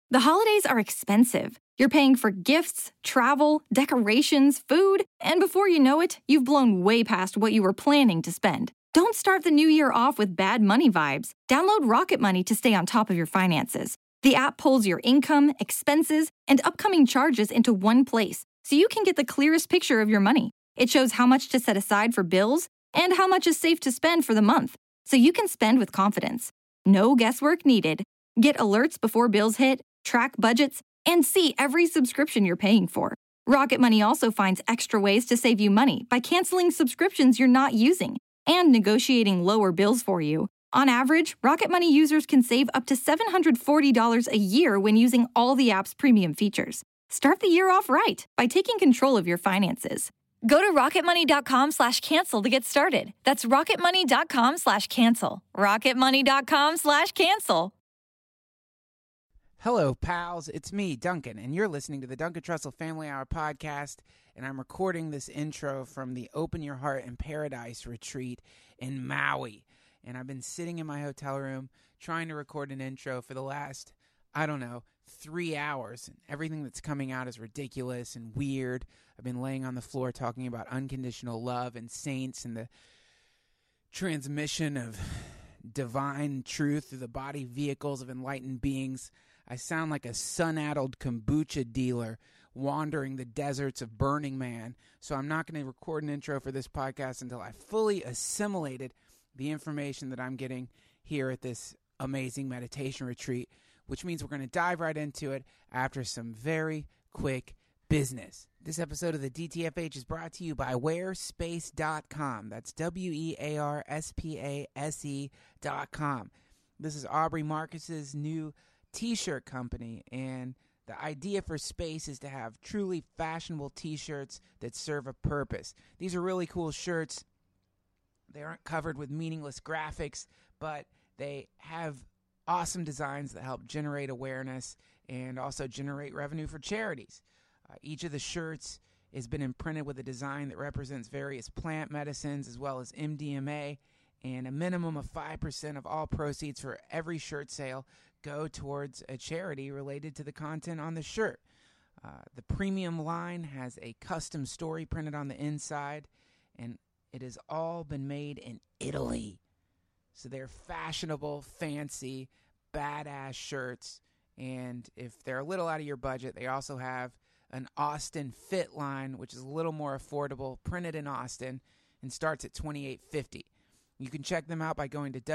The holidays are expensive. You're paying for gifts, travel, decorations, food, and before you know it, you've blown way past what you were planning to spend. Don't start the new year off with bad money vibes. Download Rocket Money to stay on top of your finances. The app pulls your income, expenses, and upcoming charges into one place, so you can get the clearest picture of your money. It shows how much to set aside for bills and how much is safe to spend for the month, so you can spend with confidence. No guesswork needed. Get alerts before bills hit, track budgets, and see every subscription you're paying for. Rocket Money also finds extra ways to save you money by canceling subscriptions you're not using and negotiating lower bills for you. On average, Rocket Money users can save up to $740 a year when using all the app's premium features. Start the year off right by taking control of your finances. Go to rocketmoney.com/cancel to get started. That's rocketmoney.com/cancel. rocketmoney.com/cancel. Hello, pals. It's me, Duncan, and you're listening to the Duncan Trussell Family Hour podcast, and I'm recording this intro from the Open Your Heart in Paradise retreat in Maui. And I've been sitting in my hotel room trying to record an intro for the last, 3 hours. And everything that's coming out is ridiculous and weird. I've been laying on the floor talking about unconditional love and saints and the transmission of divine truth through the body vehicles of enlightened beings. I sound like a sun-addled kombucha dealer wandering the deserts of Burning Man, so I'm not going to record an intro for this podcast until I fully assimilated the information that I'm getting here at this amazing meditation retreat, which means we're going to dive right into it after some very quick business. This episode of the DTFH is brought to you by wearspace.com. That's wearspase.com. This is Aubrey Marcus's new t-shirt company, and the idea for Space is to have truly fashionable t-shirts that serve a purpose. These are really cool shirts. They aren't covered with meaningless graphics, but they have awesome designs that help generate awareness and also generate revenue for charities. Each of the shirts has been imprinted with a design that represents various plant medicines as well as MDMA, and a minimum of 5% of all proceeds for every shirt sale go towards a charity related to the content on the shirt. The premium line has a custom story printed on the inside, and it has all been made in Italy. So they're fashionable, fancy, badass shirts, and if they're a little out of your budget, they also have an Austin Fit line, which is a little more affordable, printed in Austin, and starts at $28.50. You can check them out by going to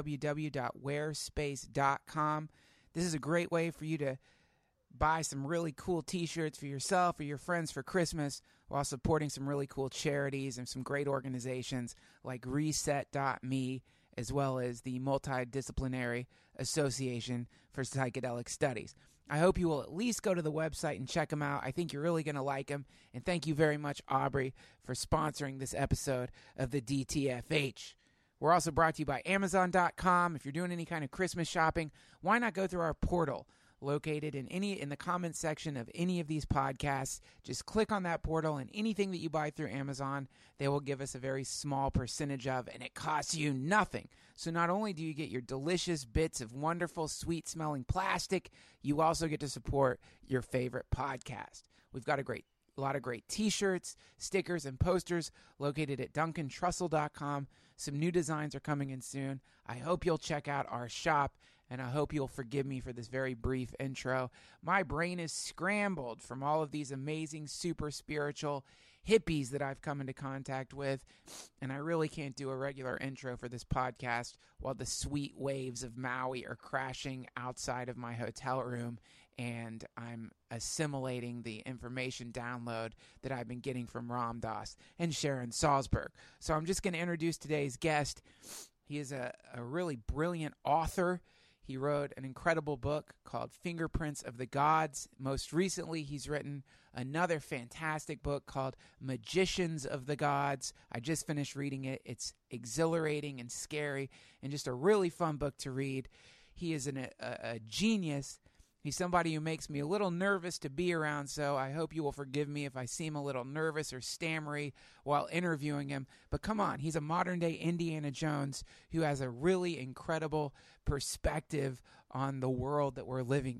www.wearspace.com. This is a great way for you to buy some really cool t-shirts for yourself or your friends for Christmas while supporting some really cool charities and some great organizations like Reset.me, as well as the Multidisciplinary Association for Psychedelic Studies. I hope you will at least go to the website and check them out. I think you're really going to like them. And thank you very much, Aubrey, for sponsoring this episode of the DTFH. We're also brought to you by Amazon.com. If you're doing any kind of Christmas shopping, why not go through our portal located in the comments section of any of these podcasts? Just click on that portal, and anything that you buy through Amazon, they will give us a very small percentage of, and it costs you nothing. So not only do you get your delicious bits of wonderful, sweet-smelling plastic, you also get to support your favorite podcast. We've got a lot of great t-shirts, stickers, and posters located at DuncanTrussell.com. Some new designs are coming in soon. I hope you'll check out our shop, and I hope you'll forgive me for this very brief intro. My brain is scrambled from all of these amazing, super spiritual hippies that I've come into contact with, and I really can't do a regular intro for this podcast while the sweet waves of Maui are crashing outside of my hotel room, and I'm assimilating the information download that I've been getting from Ram Dass and Sharon Salzberg. So I'm just going to introduce today's guest. He is a really brilliant author. He wrote an incredible book called Fingerprints of the Gods. Most recently, he's written another fantastic book called Magicians of the Gods. I just finished reading it. It's exhilarating and scary and just a really fun book to read. He is a genius. He's somebody who makes me a little nervous to be around, so I hope you will forgive me if I seem a little nervous or stammery while interviewing him. But come on, he's a modern-day Indiana Jones who has a really incredible perspective on the world that we're living in.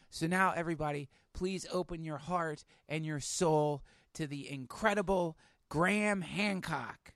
So now, everybody, please open your heart and your soul to the incredible Graham Hancock.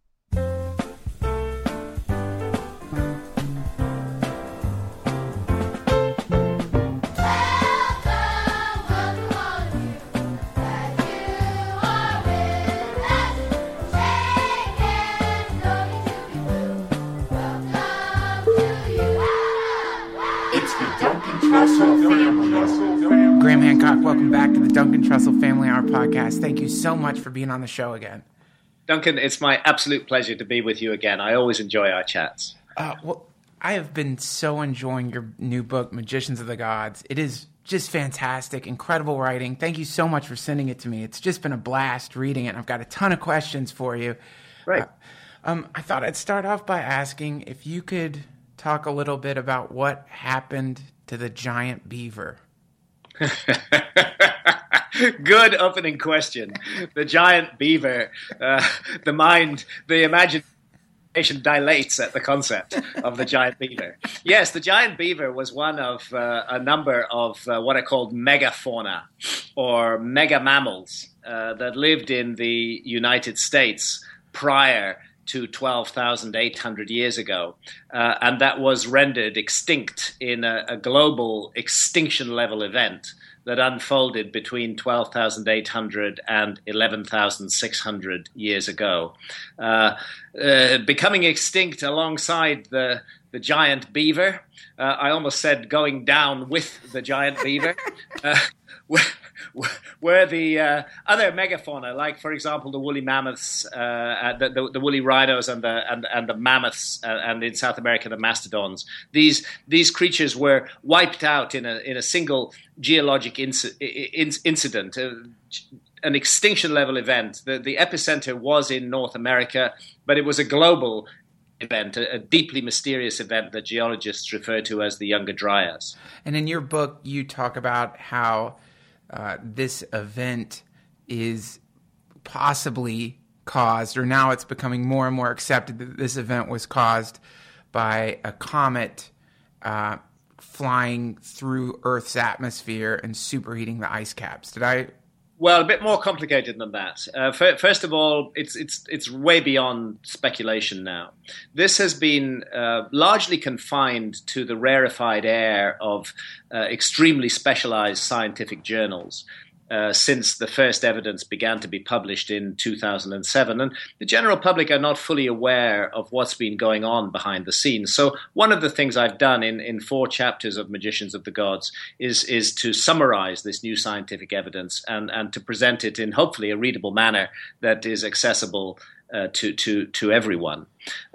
Graham Hancock, welcome back to the Duncan Trussell Family Hour podcast. Thank you so much for being on the show again. Duncan, it's my absolute pleasure to be with you again. I always enjoy our chats. Well, I have been so enjoying your new book, Magicians of the Gods. It is just fantastic, incredible writing. Thank you so much for sending it to me. It's just been a blast reading it. I've got a ton of questions for you. Right. I thought I'd start off by asking if you could talk a little bit about what happened to the giant beaver. Good opening question. The giant beaver, the imagination dilates at the concept of the giant beaver. Yes, the giant beaver was one of a number of what are called megafauna or mega mammals that lived in the United States prior to 12,800 years ago, and that was rendered extinct in a global extinction-level event that unfolded between 12,800 and 11,600 years ago, becoming extinct alongside the giant beaver. I almost said going down with the giant beaver. Where the other megafauna, like for example the woolly mammoths, the woolly rhinos, and the mammoths, and in South America the mastodons, these creatures were wiped out in a single geologic incident, an extinction level event. The epicenter was in North America, but it was a global event, a deeply mysterious event that geologists refer to as the Younger Dryas. And in your book, you talk about how this event is possibly caused, or now it's becoming more and more accepted that this event was caused by a comet flying through Earth's atmosphere and superheating the ice caps. Did I? Well, a bit more complicated than that. First of all, it's way beyond speculation now. This has been largely confined to the rarefied air of extremely specialized scientific journals since the first evidence began to be published in 2007. And the general public are not fully aware of what's been going on behind the scenes. So one of the things I've done in 4 chapters of Magicians of the Gods is to summarize this new scientific evidence and to present it in hopefully a readable manner that is accessible to everyone.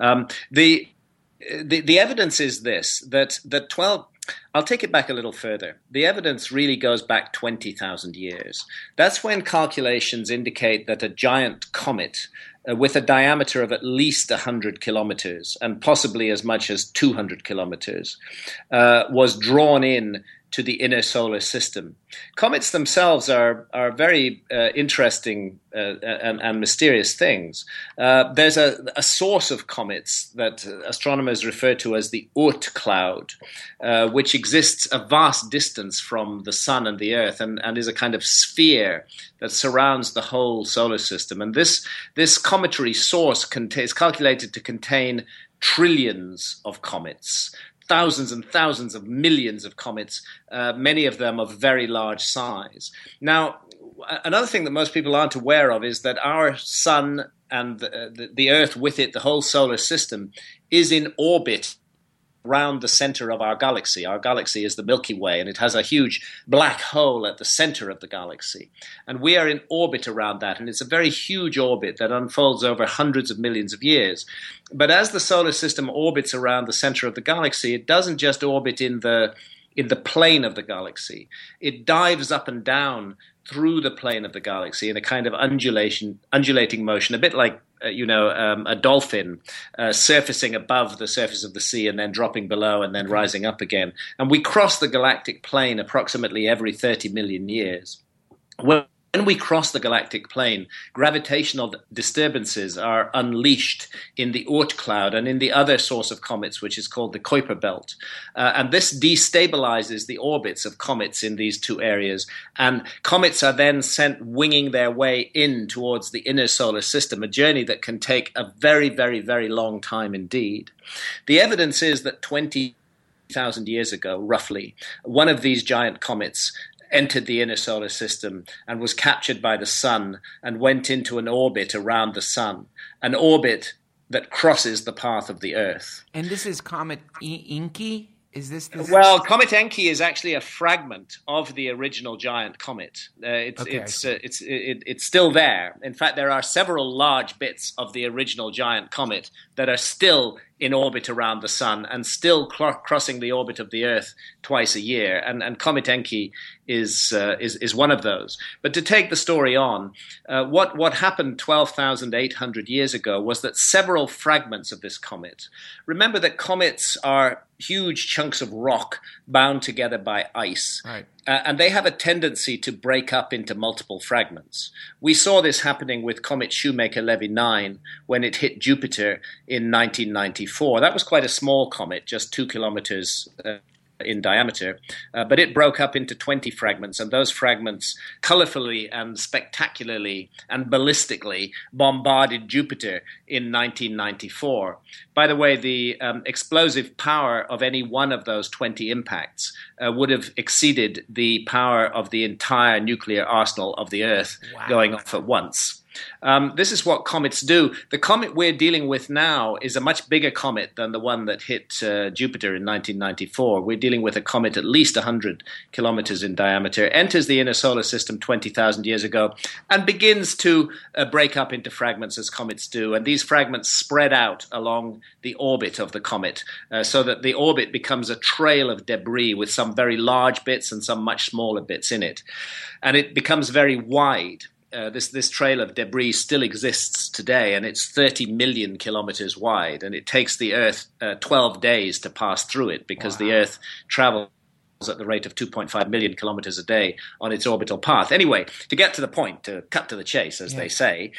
The evidence is this, that 12... I'll take it back a little further. The evidence really goes back 20,000 years. That's when calculations indicate that a giant comet with a diameter of at least 100 kilometers and possibly as much as 200 kilometers was drawn in to the inner solar system. Comets themselves are very interesting and mysterious things. There's a source of comets that astronomers refer to as the Oort cloud, which exists a vast distance from the sun and the earth and is a kind of sphere that surrounds the whole solar system. And this cometary source is calculated to contain trillions of comets, thousands and thousands of millions of comets, many of them of very large size. Now, another thing that most people aren't aware of is that our sun and the Earth with it, the whole solar system, is in orbit around the center of our galaxy. Our galaxy is the Milky Way, and it has a huge black hole at the center of the galaxy. And we are in orbit around that, and it's a very huge orbit that unfolds over hundreds of millions of years. But as the solar system orbits around the center of the galaxy, it doesn't just orbit in the plane of the galaxy. It dives up and down through the plane of the galaxy in a kind of undulating motion, a bit like a dolphin surfacing above the surface of the sea and then dropping below and then rising up again. And we cross the galactic plane approximately every 30 million years. When When we cross the galactic plane, gravitational disturbances are unleashed in the Oort cloud and in the other source of comets, which is called the Kuiper belt. And this destabilizes the orbits of comets in these two areas. And comets are then sent winging their way in towards the inner solar system, a journey that can take a very, very, very long time indeed. The evidence is that 20,000 years ago, roughly, one of these giant comets entered the inner solar system and was captured by the sun and went into an orbit around the sun, an orbit that crosses the path of the Earth. And this is Comet Encke? Is this? Well, Comet Encke is actually a fragment of the original giant comet. It's still there. In fact, there are several large bits of the original giant comet that are still in orbit around the sun and still crossing the orbit of the Earth twice a year. And Comet Encke is one of those. But to take the story on, what happened 12,800 years ago was that several fragments of this comet. Remember that comets are huge chunks of rock bound together by ice. Right. And they have a tendency to break up into multiple fragments. We saw this happening with Comet Shoemaker-Levy 9 when it hit Jupiter in 1994. That was quite a small comet, just 2 kilometers in diameter, but it broke up into 20 fragments, and those fragments colorfully and spectacularly and ballistically bombarded Jupiter in 1994. By the way, the explosive power of any one of those 20 impacts would have exceeded the power of the entire nuclear arsenal of the Earth going off at once. This is what comets do. The comet we're dealing with now is a much bigger comet than the one that hit Jupiter in 1994. We're dealing with a comet at least 100 kilometers in diameter, enters the inner solar system 20,000 years ago, and begins to break up into fragments as comets do. And these fragments spread out along the orbit of the comet so that the orbit becomes a trail of debris with some very large bits and some much smaller bits in it. And it becomes very wide. This trail of debris still exists today, and it's 30 million kilometers wide, and it takes the Earth 12 days to pass through it because the Earth travels at the rate of 2.5 million kilometers a day on its orbital path. Anyway, to get to the point, to cut to the chase, as they say,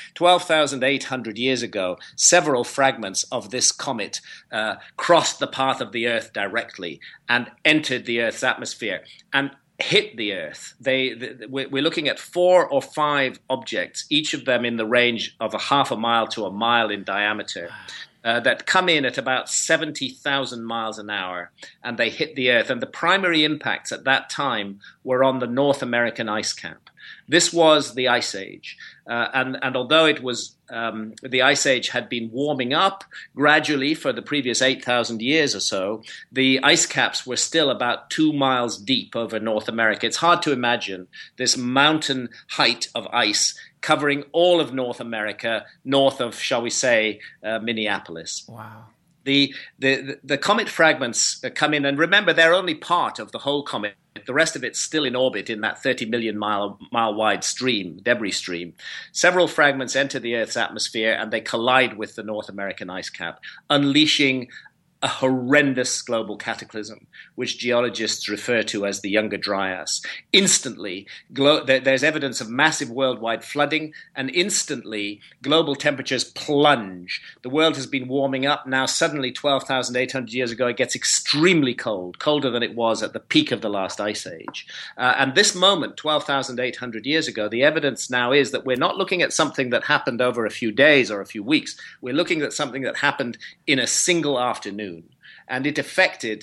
12,800 years ago, several fragments of this comet crossed the path of the Earth directly and entered the Earth's atmosphere and hit the Earth. We're looking at 4 or 5 objects, each of them in the range of a half a mile to a mile in diameter, that come in at about 70,000 miles an hour, and they hit the Earth. And the primary impacts at that time were on the North American ice cap. This was the Ice Age. And although it was the Ice Age had been warming up gradually for the previous 8,000 years or so, the ice caps were still about 2 miles deep over North America. It's hard to imagine this mountain height of ice covering all of North America, north of, shall we say, Minneapolis. Wow. The comet fragments come in, and remember, they're only part of the whole comet. The rest of it's still in orbit in that 30 million mile wide stream, debris stream. Several fragments enter the Earth's atmosphere, and they collide with the North American ice cap, unleashing a horrendous global cataclysm, which geologists refer to as the Younger Dryas. Instantly, there's evidence of massive worldwide flooding, and instantly, global temperatures plunge. The world has been warming up. Now, suddenly, 12,800 years ago, it gets extremely cold, colder than it was at the peak of the last ice age. And this moment, 12,800 years ago, the evidence now is that we're not looking at something that happened over a few days or a few weeks. We're looking at something that happened in a single afternoon. And it affected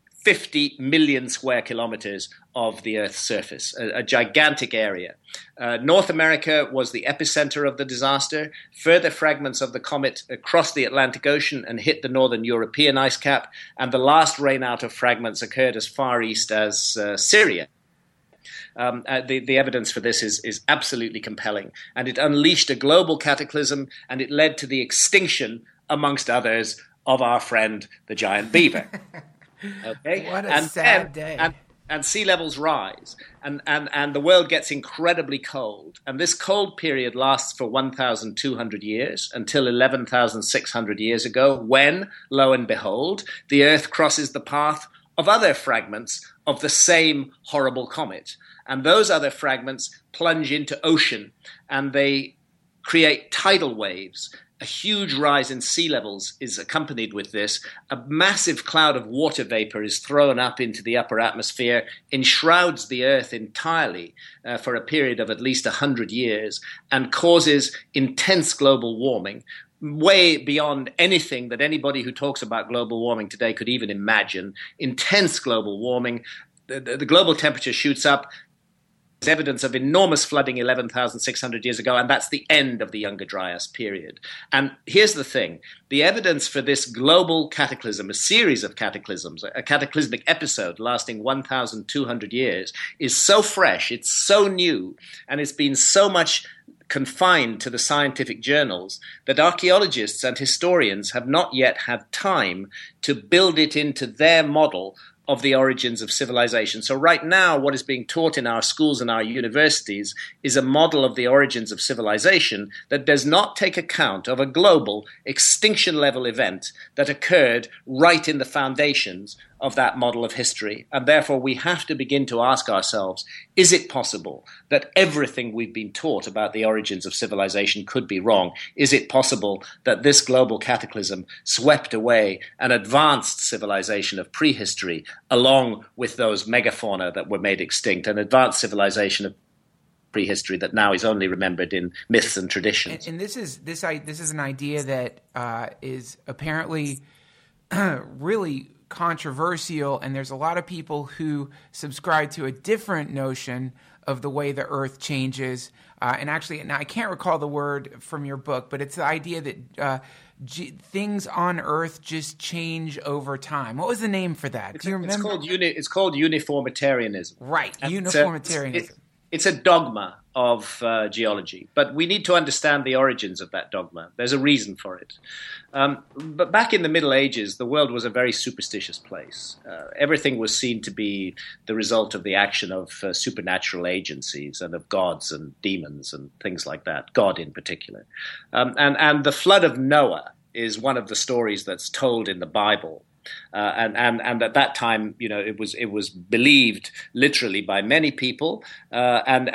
50 million square kilometers of the Earth's surface, a gigantic area. North America was the epicenter of the disaster. Further fragments of the comet crossed the Atlantic Ocean and hit the northern European ice cap, and the last rainout of fragments occurred as far east as Syria. The evidence for this is absolutely compelling, and it unleashed a global cataclysm, and it led to the extinction, amongst others, of our friend the giant beaver. Okay, what a sad day. And sea levels rise, and the world gets incredibly cold. And this cold period lasts for 1,200 years until 11,600 years ago, when, lo and behold, the Earth crosses the path of other fragments of the same horrible comet. And those other fragments plunge into ocean, and they create tidal waves. A huge rise in sea levels is accompanied with this. A massive cloud of water vapor is thrown up into the upper atmosphere, enshrouds the Earth entirely for a period of at least 100 years, and causes intense global warming, way beyond anything that anybody who talks about global warming today could even imagine. Intense global warming. The global temperature shoots up. There's evidence of enormous flooding 11,600 years ago, and that's the end of the Younger Dryas period. And here's the thing. The evidence for this global cataclysm, a series of cataclysms, a cataclysmic episode lasting 1,200 years, is so fresh, it's so new, and it's been so much confined to the scientific journals that archaeologists and historians have not yet had time to build it into their model of the origins of civilization. So right now, what is being taught in our schools and our universities is a model of the origins of civilization that does not take account of a global extinction-level event that occurred right in the foundations of that model of history. And therefore, we have to begin to ask ourselves, is it possible that everything we've been taught about the origins of civilization could be wrong? Is it possible that this global cataclysm swept away an advanced civilization of prehistory along with those megafauna that were made extinct, an advanced civilization of prehistory that now is only remembered in myths and traditions? And this is an idea that is apparently really controversial, and there's a lot of people who subscribe to a different notion of the way the Earth changes. And actually, now I can't recall the word from your book, but it's the idea that things on Earth just change over time. What was the name for that? Do you remember? It's called uniformitarianism. Right, uniformitarianism. It's a dogma of geology, but we need to understand the origins of that dogma. There's a reason for it. But back in the Middle Ages, the world was a very superstitious place. Everything was seen to be the result of the action of supernatural agencies and of gods and demons and things like that, God in particular. And the flood of Noah is one of the stories that's told in the Bible. And at that time, you know, it was believed literally by many people, and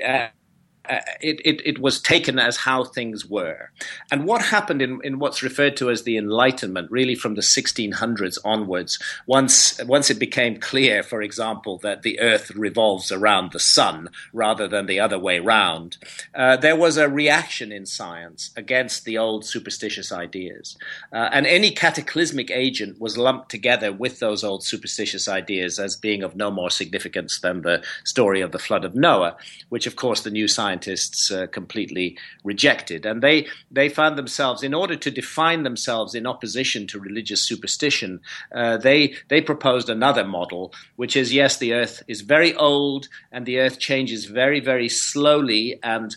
it was taken as how things were. And what happened in what's referred to as the Enlightenment, really from the 1600s onwards, once it became clear, for example, that the Earth revolves around the sun rather than the other way round, there was a reaction in science against the old superstitious ideas. And any cataclysmic agent was lumped together with those old superstitious ideas as being of no more significance than the story of the flood of Noah, which, of course, the new scientists completely rejected. And they found themselves, in order to define themselves in opposition to religious superstition, they proposed another model, which is, yes, the Earth is very old and the Earth changes very, very slowly, and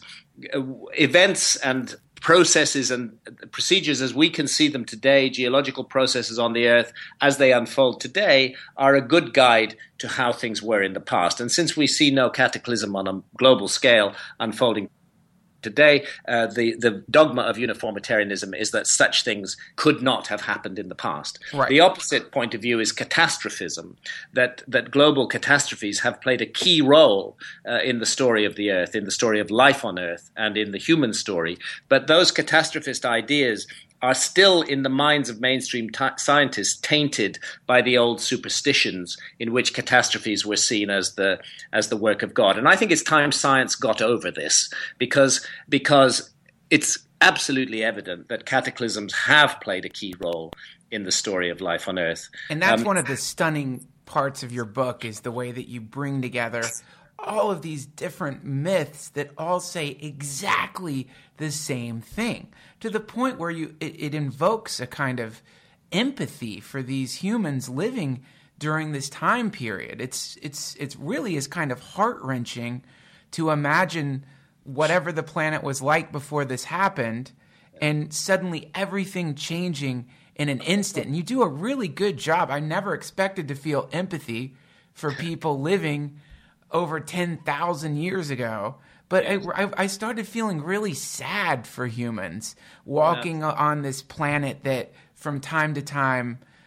events and processes and procedures as we can see them today, geological processes on the Earth as they unfold today, are a good guide to how things were in the past. And since we see no cataclysm on a global scale unfolding today, the dogma of uniformitarianism is that such things could not have happened in the past. Right. The opposite point of view is catastrophism, that global catastrophes have played a key role in the story of the Earth, in the story of life on Earth, and in the human story. But those catastrophist ideas are still in the minds of mainstream scientists tainted by the old superstitions in which catastrophes were seen as the work of God. And I think it's time science got over this, because it's absolutely evident that cataclysms have played a key role in the story of life on Earth. And that's one of the stunning parts of your book, is the way that you bring together all of these different myths that all say exactly the same thing, to the point where it invokes a kind of empathy for these humans living during this time period. It's really is kind of heart-wrenching to imagine whatever the planet was like before this happened, and suddenly everything changing in an instant. And you do a really good job. I never expected to feel empathy for people living over 10,000 years ago. But I started feeling really sad for humans walking on this planet that from time to time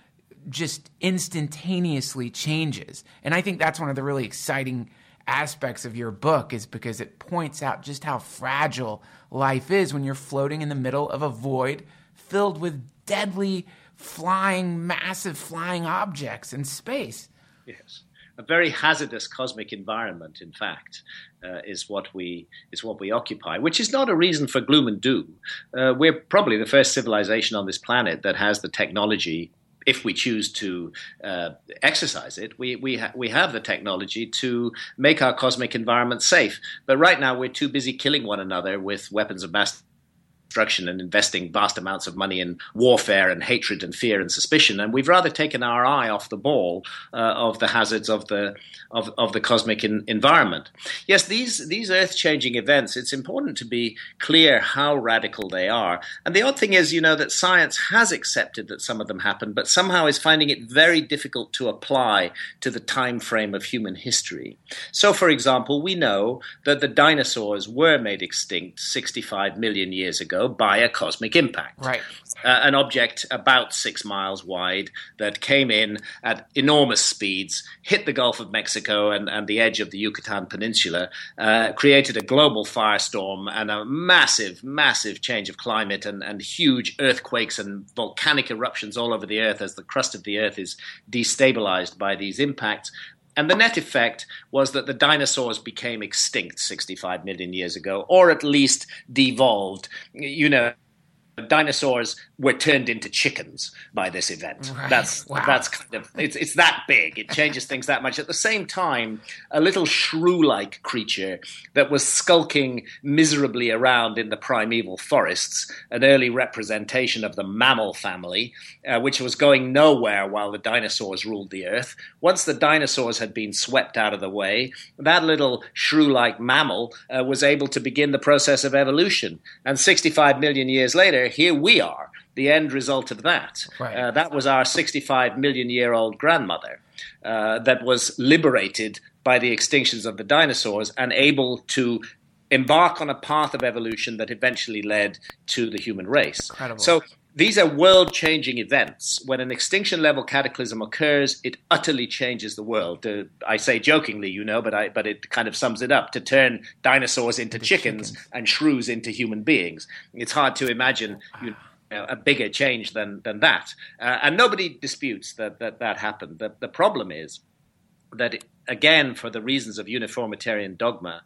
just instantaneously changes. And I think that's one of the really exciting aspects of your book, is because it points out just how fragile life is when you're floating in the middle of a void filled with deadly massive flying objects in space. Yes. A very hazardous cosmic environment, in fact, is what we occupy, which is not a reason for gloom and doom. We're probably the first civilization on this planet that has the technology, if we choose to exercise it, we have the technology to make our cosmic environment safe. But right now we're too busy killing one another with weapons of mass destruction and investing vast amounts of money in warfare and hatred and fear and suspicion, and we've rather taken our eye off the ball of the hazards of the cosmic environment. Yes, these earth-changing events, it's important to be clear how radical they are. And the odd thing is, that science has accepted that some of them happen, but somehow is finding it very difficult to apply to the time frame of human history. So, for example, we know that the dinosaurs were made extinct 65 million years ago by a cosmic impact. Right. An object about 6 miles wide that came in at enormous speeds, hit the Gulf of Mexico and the edge of the Yucatan Peninsula, created a global firestorm and a massive, massive change of climate and huge earthquakes and volcanic eruptions all over the earth as the crust of the earth is destabilized by these impacts. And the net effect was that the dinosaurs became extinct 65 million years ago, or at least devolved. Dinosaurs were turned into chickens by this event. Right. That's kind of it's that big. It changes things that much. At the same time, a little shrew-like creature that was skulking miserably around in the primeval forests, an early representation of the mammal family, which was going nowhere while the dinosaurs ruled the earth. Once the dinosaurs had been swept out of the way, that little shrew-like mammal was able to begin the process of evolution. And 65 million years later, here we are, the end result of that. Right. That was our 65 million year old grandmother that was liberated by the extinctions of the dinosaurs and able to embark on a path of evolution that eventually led to the human race. Incredible. So these are world-changing events. When an extinction-level cataclysm occurs, it utterly changes the world. I say jokingly, but it kind of sums it up, to turn dinosaurs into chickens and shrews into human beings. It's hard to imagine a bigger change than that. And nobody disputes that happened. The problem is that, again, for the reasons of uniformitarian dogma,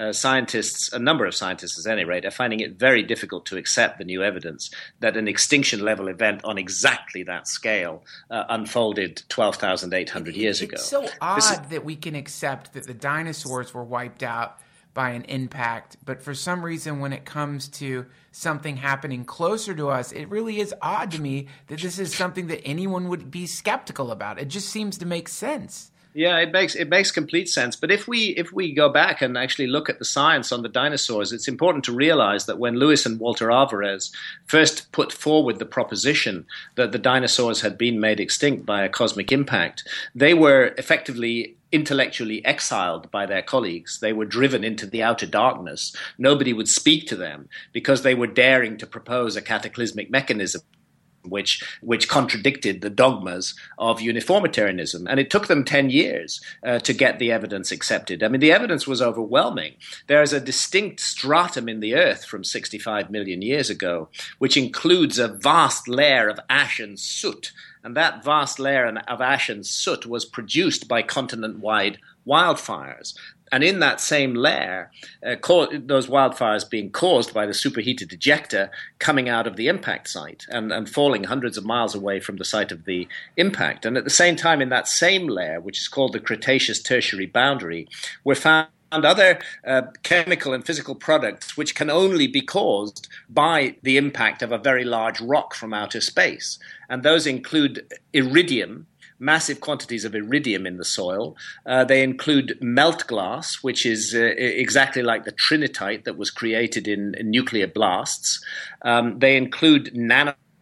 a number of scientists at any rate, are finding it very difficult to accept the new evidence that an extinction-level event on exactly that scale unfolded 12,800 years ago. It's so odd that we can accept that the dinosaurs were wiped out by an impact, but for some reason when it comes to something happening closer to us, it really is odd to me that this is something that anyone would be skeptical about. It just seems to make sense. Yeah, it makes complete sense. But if we go back and actually look at the science on the dinosaurs, it's important to realize that when Lewis and Walter Alvarez first put forward the proposition that the dinosaurs had been made extinct by a cosmic impact, they were effectively intellectually exiled by their colleagues. They were driven into the outer darkness. Nobody would speak to them because they were daring to propose a cataclysmic mechanism which contradicted the dogmas of uniformitarianism. And it took them 10 years to get the evidence accepted. I mean, the evidence was overwhelming. There is a distinct stratum in the earth from 65 million years ago, which includes a vast layer of ash and soot. And that vast layer of ash and soot was produced by continent-wide wildfires. And in that same layer, those wildfires being caused by the superheated ejecta coming out of the impact site and falling hundreds of miles away from the site of the impact. And at the same time, in that same layer, which is called the Cretaceous Tertiary boundary, were found other chemical and physical products which can only be caused by the impact of a very large rock from outer space. And those include iridium, massive quantities of iridium in the soil. They include melt glass, which is exactly like the trinitite that was created in nuclear blasts. They include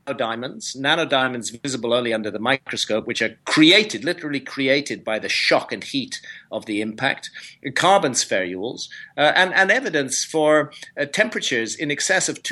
nanodiamonds visible only under the microscope, which are literally created by the shock and heat of the impact, carbon spherules, and evidence for temperatures in excess of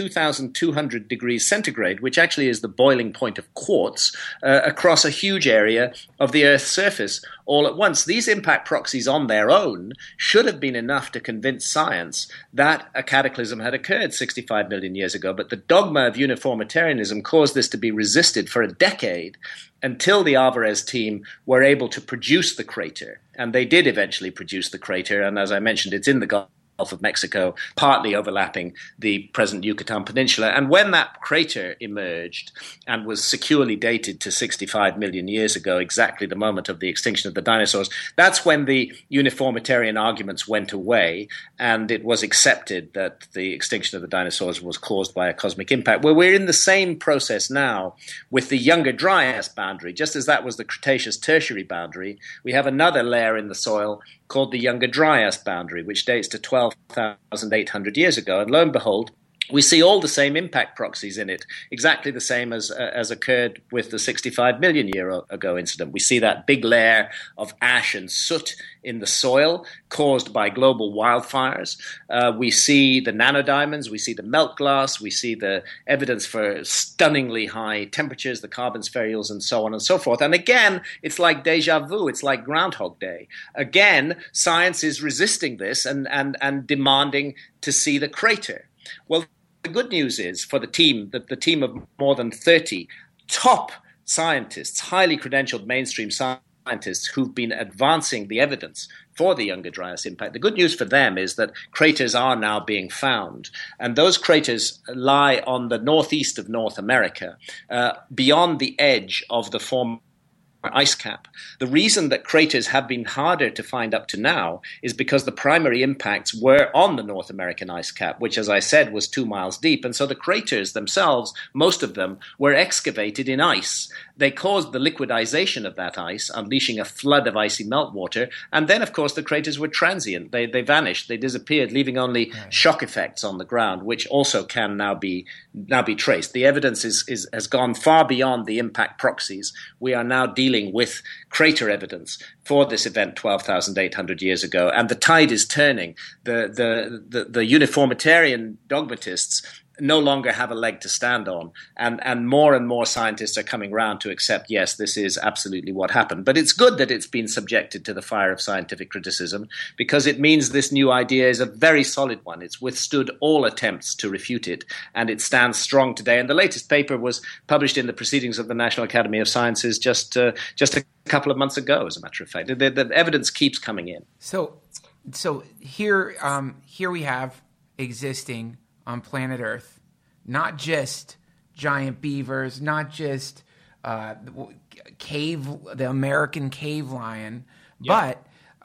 2,200 degrees centigrade, which actually is the boiling point of quartz, across a huge area of the Earth's surface all at once. These impact proxies on their own should have been enough to convince science that a cataclysm had occurred 65 million years ago, but the dogma of uniformitarianism caused this to be resisted for a decade until the Alvarez team were able to produce the crater. And they did eventually produce the crater, and as I mentioned, it's in the Gulf of Mexico, partly overlapping the present Yucatan Peninsula. And when that crater emerged and was securely dated to 65 million years ago, exactly the moment of the extinction of the dinosaurs, that's when the uniformitarian arguments went away, and it was accepted that the extinction of the dinosaurs was caused by a cosmic impact. Well, we're in the same process now with the Younger Dryas boundary. Just as that was the Cretaceous-Tertiary boundary, we have another layer in the soil called the Younger Dryas boundary, which dates to 12,800 years ago. And lo and behold, we see all the same impact proxies in it, exactly the same as occurred with the 65 million year ago incident. We see that big layer of ash and soot in the soil caused by global wildfires. We see the nanodiamonds, we see the melt glass, we see the evidence for stunningly high temperatures, the carbon spherules, and so on and so forth. And again, it's like deja vu, it's like Groundhog Day. Again, science is resisting this and demanding to see the crater. Well, the good news is for the team of more than 30 top scientists, highly credentialed mainstream scientists who've been advancing the evidence for the Younger Dryas impact. The good news for them is that craters are now being found, and those craters lie on the northeast of North America, beyond the edge of the former ice cap. The reason that craters have been harder to find up to now is because the primary impacts were on the North American ice cap, which, as I said, was 2 miles deep. And so the craters themselves, most of them, were excavated in ice. They caused the liquidization of that ice, unleashing a flood of icy meltwater. And then, of course, the craters were transient. They vanished. They disappeared, leaving only shock effects on the ground, which also can now be traced. The evidence has gone far beyond the impact proxies. We are now dealing with crater evidence for this event 12,800 years ago, and the tide is turning. The uniformitarian dogmatists no longer have a leg to stand on, and more scientists are coming round to accept, yes, this is absolutely what happened. But it's good that it's been subjected to the fire of scientific criticism, because it means this new idea is a very solid one. It's withstood all attempts to refute it, and it stands strong today. And the latest paper was published in the Proceedings of the National Academy of Sciences just a couple of months ago, as a matter of fact. The evidence keeps coming in. So here we have existing on planet Earth, not just giant beavers, not just the American cave lion, but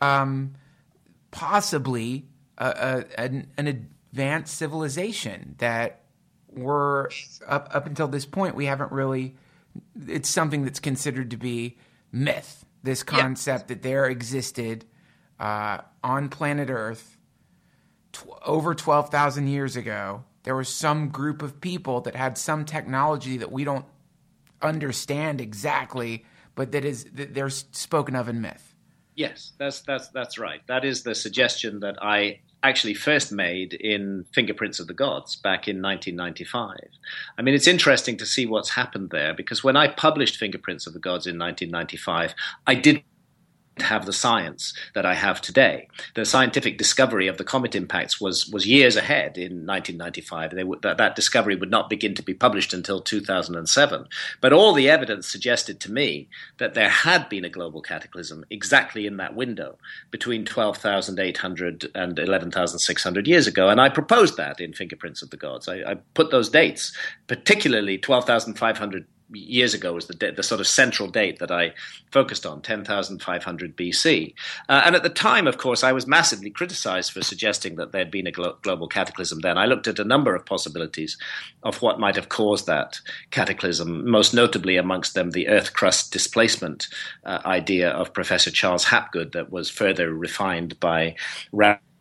possibly an advanced civilization that we're up until this point we haven't really. It's something that's considered to be myth. This concept that there existed on planet Earth. Over 12,000 years ago, there was some group of people that had some technology that we don't understand exactly, but they're spoken of in myth. Yes, that's right. That is the suggestion that I actually first made in Fingerprints of the Gods back in 1995. I mean, it's interesting to see what's happened there, because when I published Fingerprints of the Gods in 1995, I did have the science that I have today. The scientific discovery of the comet impacts was years ahead in 1995. That discovery would not begin to be published until 2007. But all the evidence suggested to me that there had been a global cataclysm exactly in that window between 12,800 and 11,600 years ago. And I proposed that in Fingerprints of the Gods. I put those dates, particularly 12,500 years ago was the sort of central date that I focused on, 10,500 BC. And at the time, of course, I was massively criticized for suggesting that there'd been a global cataclysm then. I looked at a number of possibilities of what might have caused that cataclysm, most notably amongst them the Earth crust displacement idea of Professor Charles Hapgood that was further refined by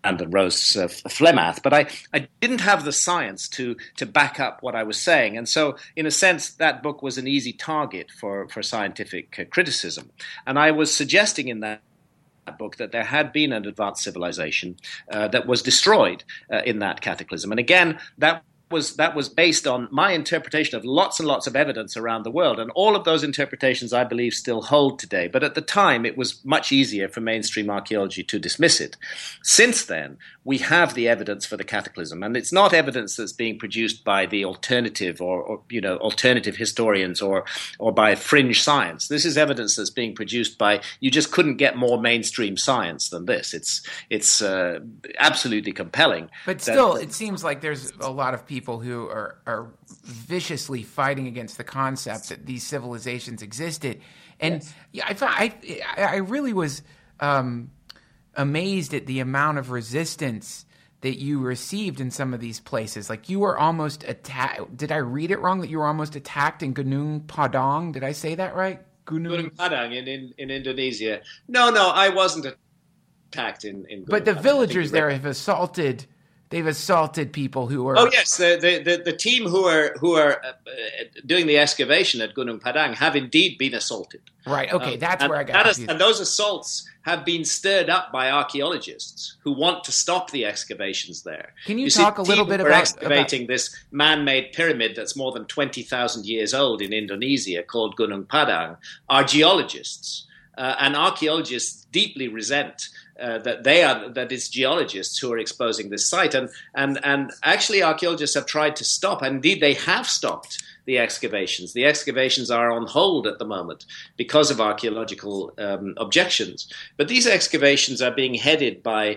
and Rose Flemath, but I didn't have the science to back up what I was saying. And so, in a sense, that book was an easy target for scientific criticism. And I was suggesting in that book that there had been an advanced civilization that was destroyed in that cataclysm. And again, that was based on my interpretation of lots and lots of evidence around the world. And all of those interpretations, I believe, still hold today. But at the time, it was much easier for mainstream archaeology to dismiss it. Since then, we have the evidence for the cataclysm. And it's not evidence that's being produced by the alternative or alternative historians or by fringe science. This is evidence that's being produced by, you just couldn't get more mainstream science than this. It's absolutely compelling. But still, it seems like there's a lot of people who are viciously fighting against the concept that these civilizations existed. And yes. I really was amazed at the amount of resistance that you received in some of these places. Like you were almost attacked. Did I read it wrong that you were almost attacked in Gunung Padang? Did I say that right? Gunung Padang in Indonesia. No, I wasn't attacked in Gunung But the Padang. villagers there have assaulted. They've assaulted people who are. Oh yes, the team who are doing the excavation at Gunung Padang have indeed been assaulted. Right. Okay, that's where I got. And those assaults have been stirred up by archaeologists who want to stop the excavations there. Can you talk a little bit about excavating this man-made pyramid that's more than 20,000 years old in Indonesia called Gunung Padang? Are geologists and archaeologists deeply resent. That it's geologists who are exposing this site, and actually archaeologists have tried to stop, and indeed they have stopped the excavations. The excavations are on hold at the moment because of archaeological objections. But these excavations are being headed by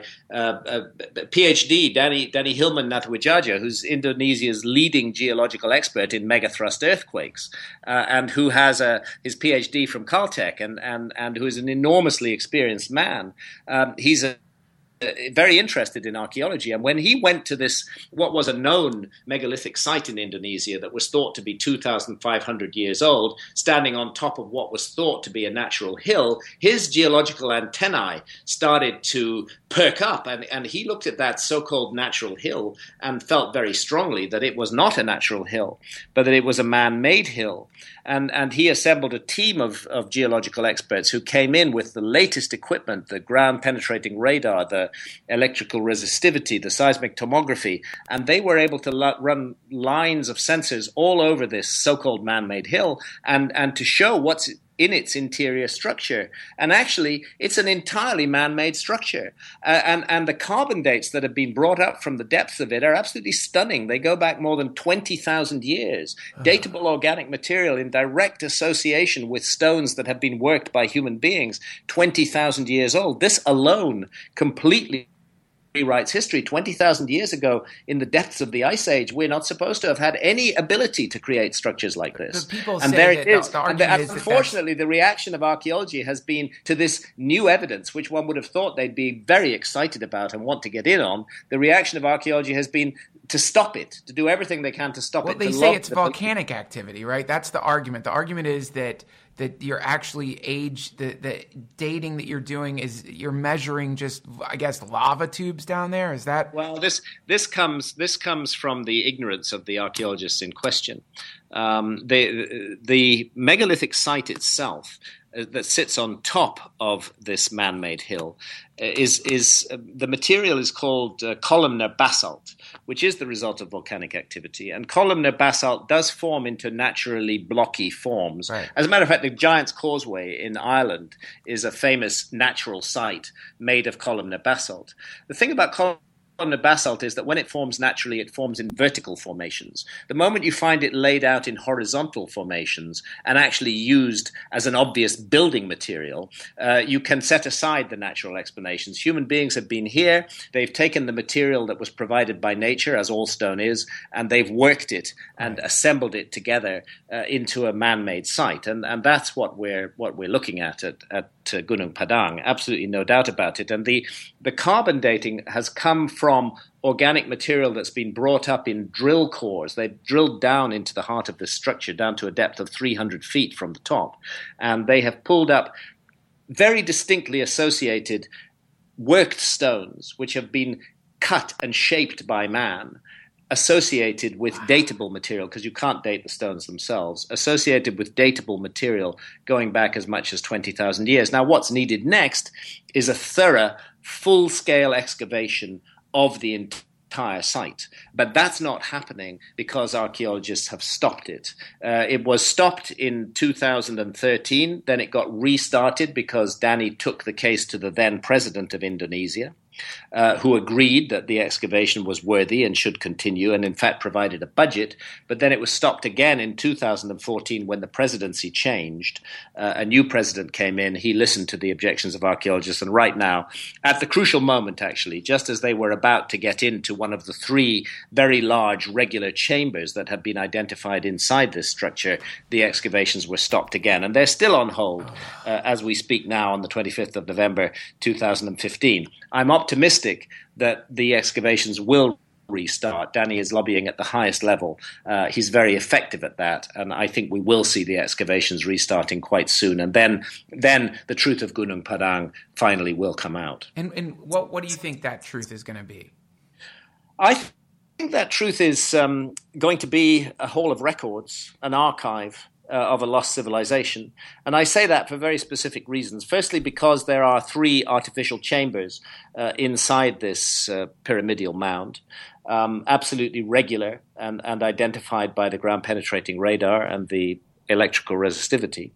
PhD Danny Hilman Natwijaya, who's Indonesia's leading geological expert in megathrust earthquakes, and who has his PhD from Caltech, and who is an enormously experienced man. He's very interested in archaeology, and when he went to this, what was a known megalithic site in Indonesia that was thought to be 2,500 years old, standing on top of what was thought to be a natural hill, his geological antennae started to perk up, and he looked at that so-called natural hill and felt very strongly that it was not a natural hill, but that it was a man-made hill. And he assembled a team of geological experts who came in with the latest equipment, the ground-penetrating radar, the electrical resistivity, the seismic tomography, and they were able to run lines of sensors all over this so-called man-made hill and to show what's in its interior structure. And actually, it's an entirely man-made structure. And the carbon dates that have been brought up from the depths of it are absolutely stunning. They go back more than 20,000 years. Datable organic material in direct association with stones that have been worked by human beings, 20,000 years old. This alone completely rewrites history. 20,000 years ago, in the depths of the Ice Age, we're not supposed to have had any ability to create structures like this. And there it is. Unfortunately, the reaction of archaeology has been to this new evidence, which one would have thought they'd be very excited about and want to get in on. The reaction of archaeology has been to stop it, to do everything they can to stop it. Well, they say it's volcanic activity, right? That's the argument. The argument is that you're actually the dating that you're doing is you're measuring just, I guess, lava tubes down there. Is that? Well, this comes from the ignorance of the archaeologists in question. The megalithic site itself that sits on top of this man-made hill is the material is called columnar basalt, which is the result of volcanic activity. And columnar basalt does form into naturally blocky forms. Right. As a matter of fact, the Giant's Causeway in Ireland is a famous natural site made of columnar basalt. The thing about columnar basalt is that when it forms naturally, it forms in vertical formations. The moment you find it laid out in horizontal formations and actually used as an obvious building material, you can set aside the natural explanations. Human beings have been here, they've taken the material that was provided by nature, as all stone is, and they've worked it and assembled it together into a man-made site. And that's what we're looking at Gunung Padang, absolutely no doubt about it. And the carbon dating has come from organic material that's been brought up in drill cores. They've drilled down into the heart of this structure, down to a depth of 300 feet from the top. And they have pulled up very distinctly associated worked stones, which have been cut and shaped by man, associated with datable material, because you can't date the stones themselves, associated with datable material going back as much as 20,000 years. Now, what's needed next is a thorough, full-scale excavation of the entire site. But that's not happening because archaeologists have stopped it. It was stopped in 2013, then it got restarted because Danny took the case to the then president of Indonesia, who agreed that the excavation was worthy and should continue, and in fact provided a budget. But then it was stopped again in 2014 when the presidency changed. A new president came in. He listened to the objections of archaeologists. And right now, at the crucial moment, actually, just as they were about to get into one of the three very large regular chambers that had been identified inside this structure, the excavations were stopped again. And they're still on hold as we speak now on the 25th of November 2015. I'm optimistic that the excavations will restart. Danny is lobbying at the highest level. He's very effective at that, and I think we will see the excavations restarting quite soon. And then the truth of Gunung Padang finally will come out. And what do you think that truth is going to be? I think that truth is going to be a hall of records, an archive of a lost civilization. And I say that for very specific reasons. Firstly, because there are three artificial chambers inside this pyramidal mound, absolutely regular and identified by the ground-penetrating radar and the electrical resistivity.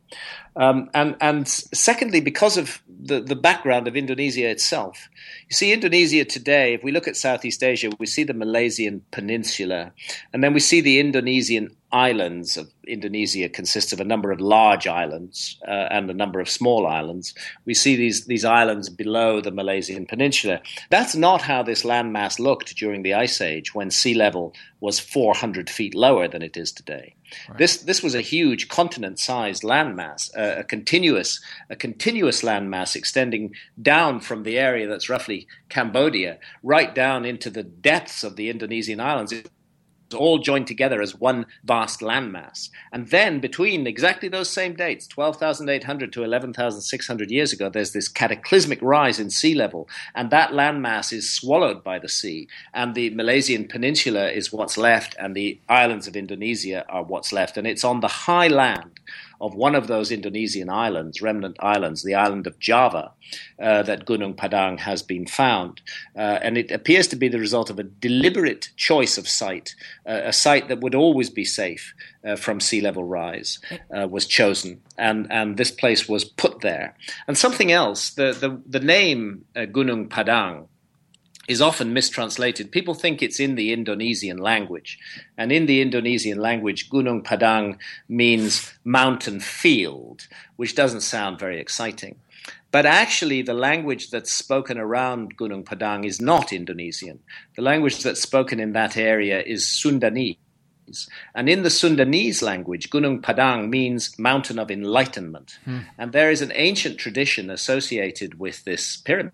And secondly, because of the background of Indonesia itself. You see, Indonesia today, if we look at Southeast Asia, we see the Malaysian peninsula, and then we see the Indonesian islands. Of Indonesia consists of a number of large islands and a number of small islands. We see these islands below the Malaysian peninsula. That's not how this landmass looked during the Ice Age, when sea level was 400 feet lower than it is today. Right. This was a huge continent-sized landmass, a continuous landmass extending down from the area that's roughly Cambodia right down into the depths of the Indonesian islands. All joined together as one vast landmass. And then between exactly those same dates, 12,800 to 11,600 years ago, there's this cataclysmic rise in sea level, and that landmass is swallowed by the sea. And the Malaysian peninsula is what's left, and the islands of Indonesia are what's left. And it's on the high land of one of those Indonesian islands, remnant islands, the island of Java, that Gunung Padang has been found. And it appears to be the result of a deliberate choice of site, a site that would always be safe from sea level rise was chosen. And this place was put there. And something else, the name Gunung Padang is often mistranslated. People think it's in the Indonesian language. And in the Indonesian language, Gunung Padang means mountain field, which doesn't sound very exciting. But actually, the language that's spoken around Gunung Padang is not Indonesian. The language that's spoken in that area is Sundanese. And in the Sundanese language, Gunung Padang means mountain of enlightenment. And there is an ancient tradition associated with this pyramid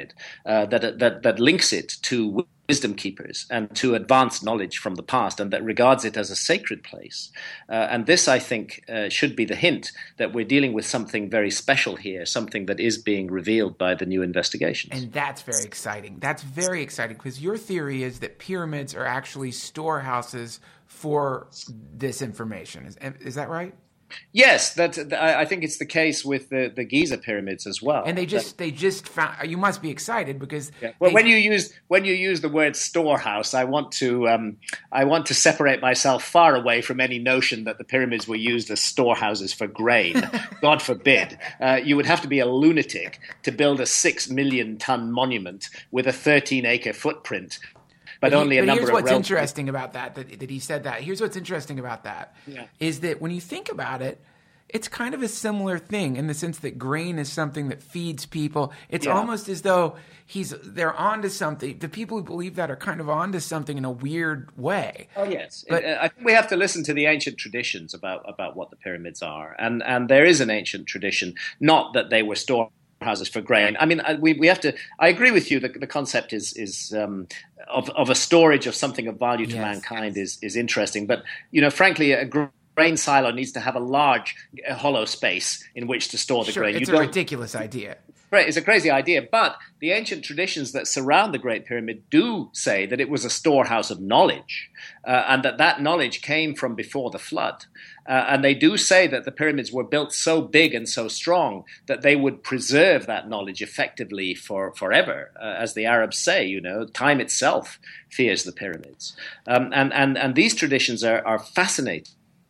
that links it to wisdom keepers and to advanced knowledge from the past, and that regards it as a sacred place. And this, I think, should be the hint that we're dealing with something very special here, something that is being revealed by the new investigations. And that's very exciting. That's very exciting, because your theory is that pyramids are actually storehouses for this information. Is that right? Yes, I think it's the case with the Giza pyramids as well. And they just found. You must be excited because well, when you use the word storehouse, I want to separate myself far away from any notion that the pyramids were used as storehouses for grain. God forbid. You would have to be a lunatic to build a 6 million ton monument with a 13-acre footprint. But here's what's interesting about that he said that. Here's what's interesting about that is that when you think about it, it's kind of a similar thing in the sense that grain is something that feeds people. It's almost as though they're onto something. The people who believe that are kind of onto something in a weird way. Oh, yes. But I think we have to listen to the ancient traditions about what the pyramids are. And there is an ancient tradition, not that they were storehouses for grain. I mean, we have to. I agree with you that the concept is of a storage of something of value to mankind is interesting. But frankly, a grain silo needs to have a large hollow space in which to store the grain. It's a ridiculous idea. It's a crazy idea, but the ancient traditions that surround the Great Pyramid do say that it was a storehouse of knowledge, and that knowledge came from before the flood. And they do say that the pyramids were built so big and so strong that they would preserve that knowledge effectively forever. As the Arabs say, time itself fears the pyramids. And these traditions are fascinating.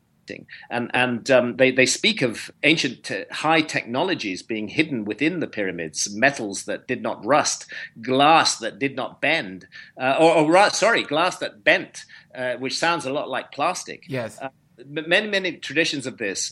And they speak of ancient high technologies being hidden within the pyramids, metals that did not rust, glass that did not bend, glass that bent, which sounds a lot like plastic. Yes. Many traditions of this,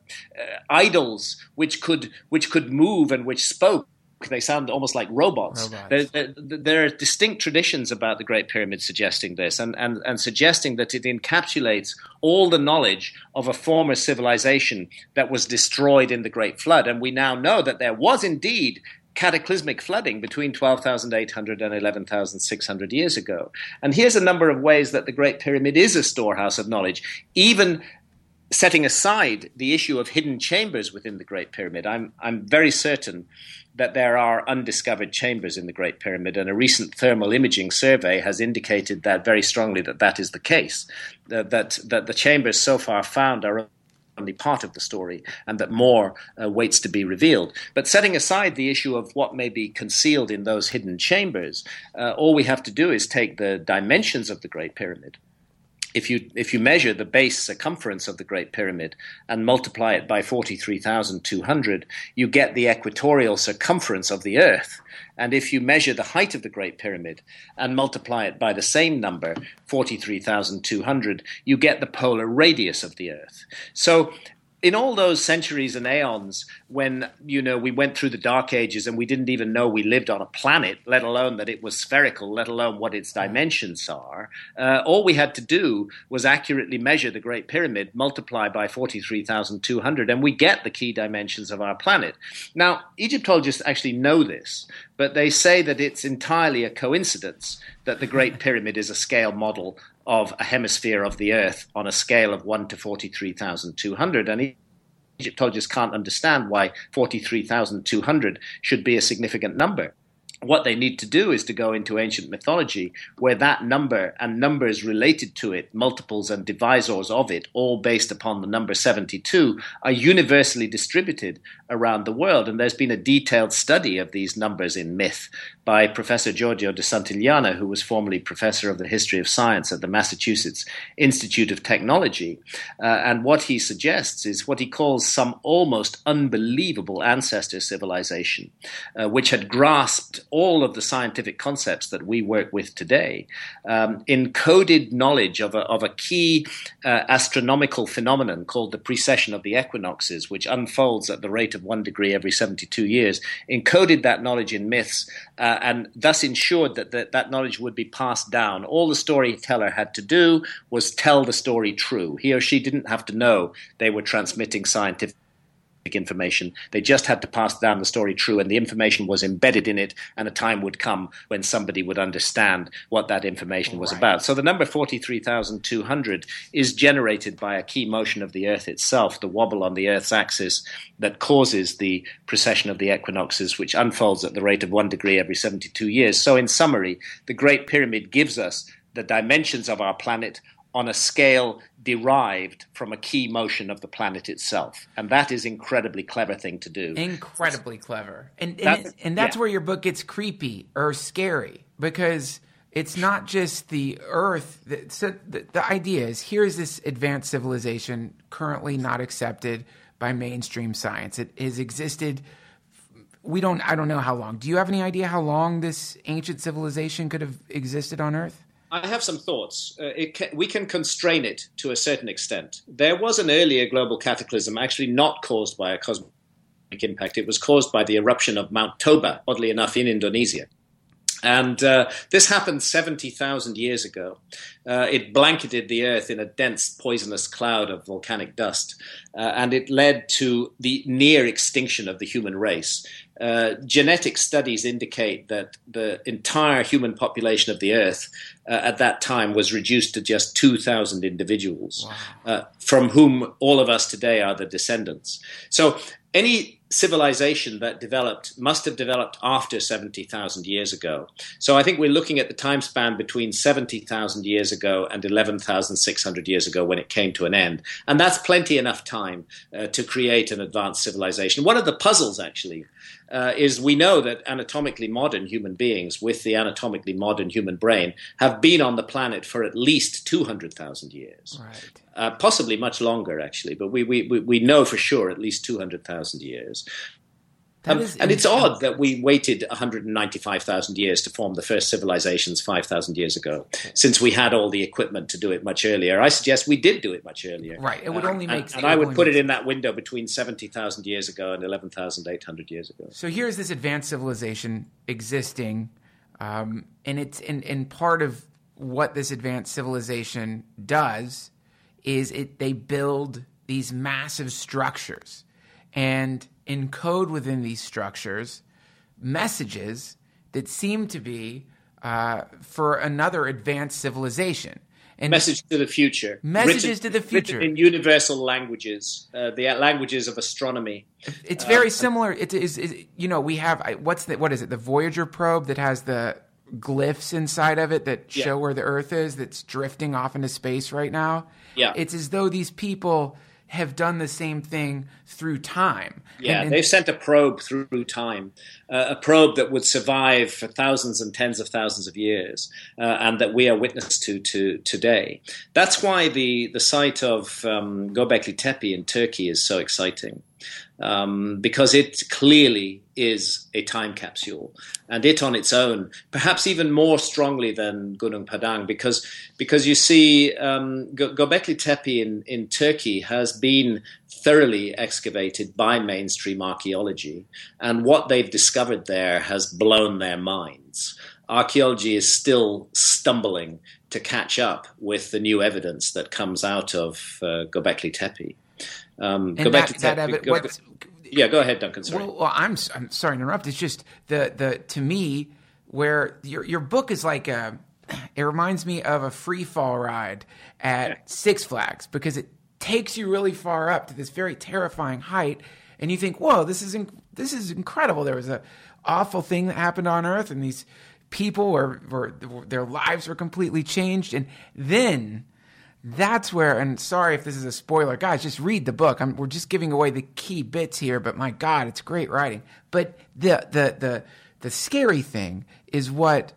idols which could move and which spoke. They sound almost like robots. There are distinct traditions about the Great Pyramid suggesting this, and suggesting that it encapsulates all the knowledge of a former civilization that was destroyed in the Great Flood. And we now know that there was indeed cataclysmic flooding between 12,800 and 11,600 years ago. And here's a number of ways that the Great Pyramid is a storehouse of knowledge, even setting aside the issue of hidden chambers within the Great Pyramid. I'm very certain that there are undiscovered chambers in the Great Pyramid, and a recent thermal imaging survey has indicated that very strongly that is the case, that the chambers so far found are only part of the story, and that more waits to be revealed. But setting aside the issue of what may be concealed in those hidden chambers, all we have to do is take the dimensions of the Great Pyramid. If you measure the base circumference of the Great Pyramid and multiply it by 43,200, you get the equatorial circumference of the Earth. And if you measure the height of the Great Pyramid and multiply it by the same number, 43,200, you get the polar radius of the Earth. So in all those centuries and aeons when, we went through the Dark Ages and we didn't even know we lived on a planet, let alone that it was spherical, let alone what its dimensions are, all we had to do was accurately measure the Great Pyramid, multiply by 43,200, and we get the key dimensions of our planet. Now, Egyptologists actually know this, but they say that it's entirely a coincidence that the Great Pyramid is a scale model of a hemisphere of the Earth on a scale of 1 to 43,200. And Egyptologists can't understand why 43,200 should be a significant number. What they need to do is to go into ancient mythology, where that number and numbers related to it, multiples and divisors of it, all based upon the number 72, are universally distributed around the world. And there's been a detailed study of these numbers in myth by Professor Giorgio de Santillana, who was formerly professor of the history of science at the Massachusetts Institute of Technology. And what he suggests is what he calls some almost unbelievable ancestor civilization, which had grasped all of the scientific concepts that we work with today, encoded knowledge of a key astronomical phenomenon called the precession of the equinoxes, which unfolds at the rate of 1 degree every 72 years, encoded that knowledge in myths, and thus ensured that knowledge would be passed down. All the storyteller had to do was tell the story true. He or she didn't have to know they were transmitting scientific information. They just had to pass down the story true, and the information was embedded in it, and a time would come when somebody would understand what that information was about. So the number 43,200 is generated by a key motion of the Earth itself, the wobble on the Earth's axis that causes the precession of the equinoxes, which unfolds at the rate of 1 degree every 72 years. So in summary, the Great Pyramid gives us the dimensions of our planet on a scale derived from a key motion of the planet itself. And that is an incredibly clever thing to do. Incredibly clever. And that's where your book gets creepy or scary, because it's not just the Earth. The idea is, here's this advanced civilization currently not accepted by mainstream science. It has existed, I don't know how long. Do you have any idea how long this ancient civilization could have existed on Earth? I have some thoughts. We can constrain it to a certain extent. There was an earlier global cataclysm, actually not caused by a cosmic impact. It was caused by the eruption of Mount Toba, oddly enough, in Indonesia. And this happened 70,000 years ago. It blanketed the Earth in a dense, poisonous cloud of volcanic dust, and it led to the near extinction of the human race. Genetic studies indicate that the entire human population of the Earth at that time was reduced to just 2,000 individuals, from whom all of us today are the descendants. So any civilization that must have developed after 70,000 years ago. So I think we're looking at the time span between 70,000 years ago and 11,600 years ago when it came to an end. And that's plenty enough time to create an advanced civilization. One of the puzzles, actually, is we know that anatomically modern human beings with the anatomically modern human brain have been on the planet for at least 200,000 years. Right. Possibly much longer, actually, but we know for sure at least 200,000 years. And it's odd that we waited 195,000 years to form the first civilizations 5,000 years ago, since we had all the equipment to do it much earlier. I suggest we did do it much earlier. Right. It would only make sense. And I would put it in that window between 70,000 years ago and 11,800 years ago. So here's this advanced civilization existing, and it's and part of what this advanced civilization does is they build these massive structures and encode within these structures messages that seem to be for another advanced civilization. And message to the future. Messages to the future. In universal languages, the languages of astronomy. It's very similar. It is, we have, what is it? The Voyager probe that has the glyphs inside of it that show where the Earth is, that's drifting off into space right now. Yeah. It's as though these people have done the same thing through time. Yeah, and they've sent a probe through time, a probe that would survive for thousands and tens of thousands of years, and that we are witness to today. That's why the site of Göbekli Tepe in Turkey is so exciting. Because it clearly is a time capsule, and it on its own, perhaps even more strongly than Gunung Padang, because you see, Göbekli Tepe in Turkey has been thoroughly excavated by mainstream archaeology, and what they've discovered there has blown their minds. Archaeology is still stumbling to catch up with the new evidence that comes out of Göbekli Tepe. Go ahead, Duncan. Sorry. Well, I'm sorry to interrupt. It's just the to me where your book is like it reminds me of a free fall ride at Six Flags, because it takes you really far up to this very terrifying height, and you think, whoa, this is incredible. There was a awful thing that happened on Earth, and these people were their lives were completely changed, and then. That's where, and sorry if this is a spoiler, guys, just read the book. We're just giving away the key bits here, but my God, it's great writing. But the scary thing is what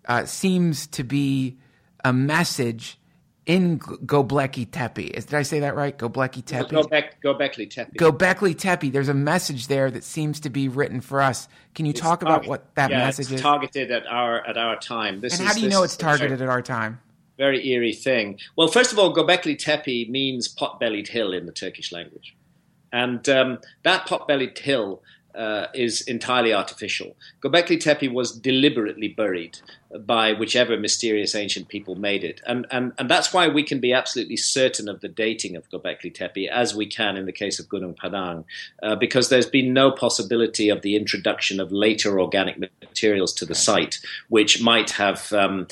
seems to be a message in Göbekli Tepe. Did I say that right? Göbekli Tepe? Göbekli Tepe. Göbekli Tepe. There's a message there that seems to be written for us. Can you talk about what that message is? It's targeted at our time. How do you know it's targeted at our time? Very eerie thing. Well, first of all, Göbekli Tepe means pot-bellied hill in the Turkish language. And that pot-bellied hill is entirely artificial. Göbekli Tepe was deliberately buried by whichever mysterious ancient people made it. And that's why we can be absolutely certain of the dating of Göbekli Tepe, as we can in the case of Gunung Padang, because there's been no possibility of the introduction of later organic materials to the site, which might have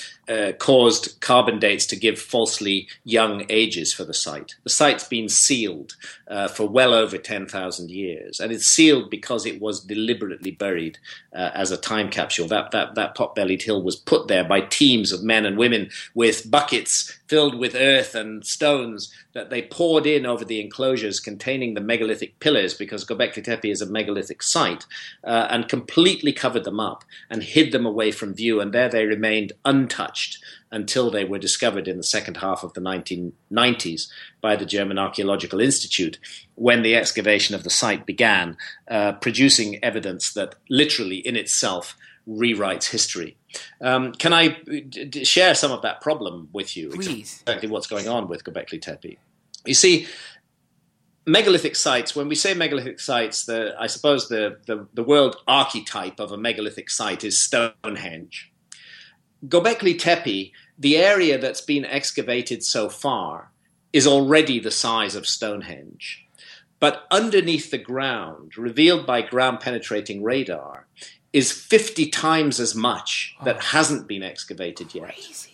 caused carbon dates to give falsely young ages for the site. The site's been sealed for well over 10,000 years, and it's sealed because it was deliberately buried as a time capsule. That pot-bellied hill was put there by teams of men and women with buckets filled with earth and stones that they poured in over the enclosures containing the megalithic pillars, because Göbekli Tepe is a megalithic site, and completely covered them up and hid them away from view, and there they remained untouched until they were discovered in the second half of the 1990s by the German Archaeological Institute, when the excavation of the site began, producing evidence that literally in itself rewrites history. Can I share some of that problem with you? Please. Exactly what's going on with Göbekli Tepe. You see, megalithic sites, when we say megalithic sites, I suppose the world archetype of a megalithic site is Stonehenge. Göbekli Tepe, the area that's been excavated so far, is already the size of Stonehenge. But underneath the ground, revealed by ground-penetrating radar, is 50 times as much that hasn't been excavated yet. Crazy.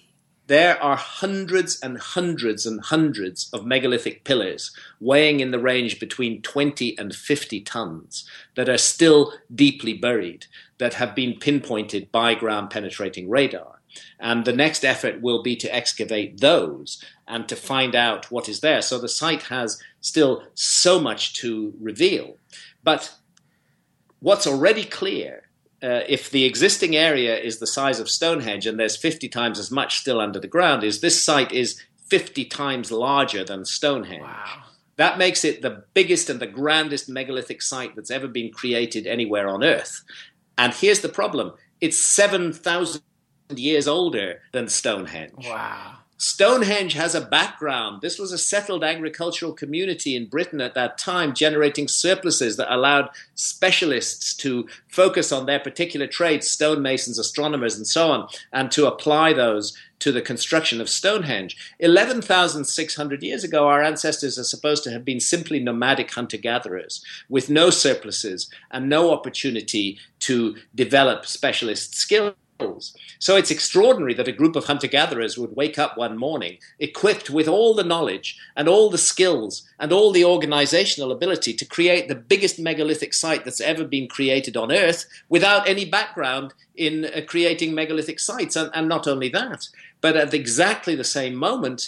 there are hundreds and hundreds and hundreds of megalithic pillars weighing in the range between 20 and 50 tons that are still deeply buried, that have been pinpointed by ground-penetrating radar. And the next effort will be to excavate those and to find out what is there. So the site has still so much to reveal. But what's already clear, if the existing area is the size of Stonehenge and there's 50 times as much still under the ground, is this site is 50 times larger than Stonehenge. Wow. That makes it the biggest and the grandest megalithic site that's ever been created anywhere on Earth. And here's the problem. It's 7,000 years older than Stonehenge. Wow. Stonehenge has a background. This was a settled agricultural community in Britain at that time, generating surpluses that allowed specialists to focus on their particular trades, stonemasons, astronomers, and so on, and to apply those to the construction of Stonehenge. 11,600 years ago, our ancestors are supposed to have been simply nomadic hunter-gatherers with no surpluses and no opportunity to develop specialist skills. So it's extraordinary that a group of hunter-gatherers would wake up one morning equipped with all the knowledge and all the skills and all the organizational ability to create the biggest megalithic site that's ever been created on Earth without any background in creating megalithic sites. And not only that, but at exactly the same moment,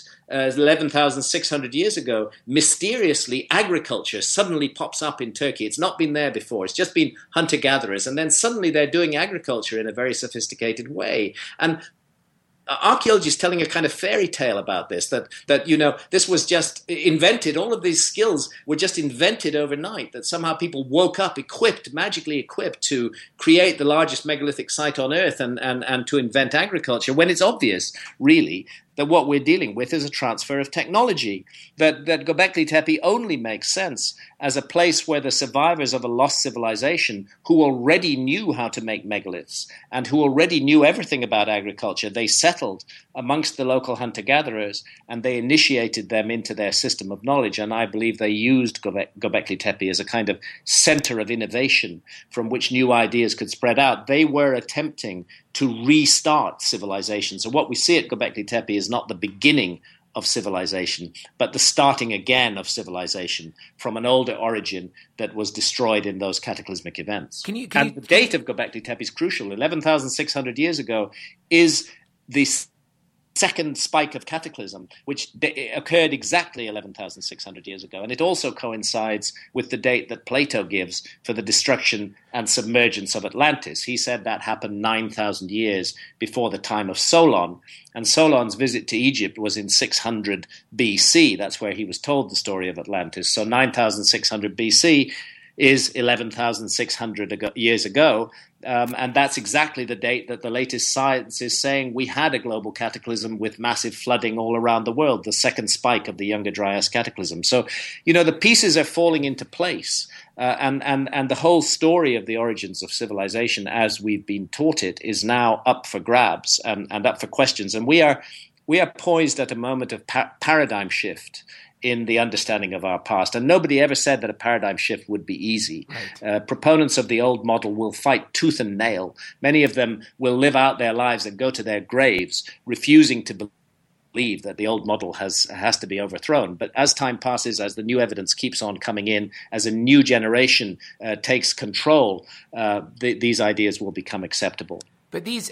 11,600 years ago, mysteriously, agriculture suddenly pops up in Turkey. It's not been there before. It's just been hunter-gatherers. And then suddenly they're doing agriculture in a very sophisticated way. And archaeology is telling a kind of fairy tale about this, that you know, this was just invented. All of these skills were just invented overnight, that somehow people woke up magically equipped to create the largest megalithic site on Earth and to invent agriculture, when it's obvious, really, that what we're dealing with is a transfer of technology, that Göbekli Tepe only makes sense as a place where the survivors of a lost civilization who already knew how to make megaliths and who already knew everything about agriculture, they settled amongst the local hunter-gatherers and they initiated them into their system of knowledge. And I believe they used Göbekli Tepe as a kind of center of innovation from which new ideas could spread out. They were attempting to restart civilization. So what we see at Göbekli Tepe is not the beginning of civilization, but the starting again of civilization from an older origin that was destroyed in those cataclysmic events. The date of Göbekli Tepe is crucial. 11,600 years ago is the second spike of cataclysm, which occurred exactly 11,600 years ago. And it also coincides with the date that Plato gives for the destruction and submergence of Atlantis. He said that happened 9,000 years before the time of Solon. And Solon's visit to Egypt was in 600 BC. That's where he was told the story of Atlantis. So 9,600 BC is 11,600 years ago. And that's exactly the date that the latest science is saying we had a global cataclysm with massive flooding all around the world, the second spike of the Younger Dryas cataclysm. So, you know, the pieces are falling into place. And the whole story of the origins of civilization, as we've been taught it, is now up for grabs and up for questions. And we are poised at a moment of paradigm shift in the understanding of our past. And nobody ever said that a paradigm shift would be easy. Right. Proponents of the old model will fight tooth and nail. Many of them will live out their lives and go to their graves refusing to believe that the old model has to be overthrown. But as time passes, as the new evidence keeps on coming in, as a new generation takes control, these ideas will become acceptable. But these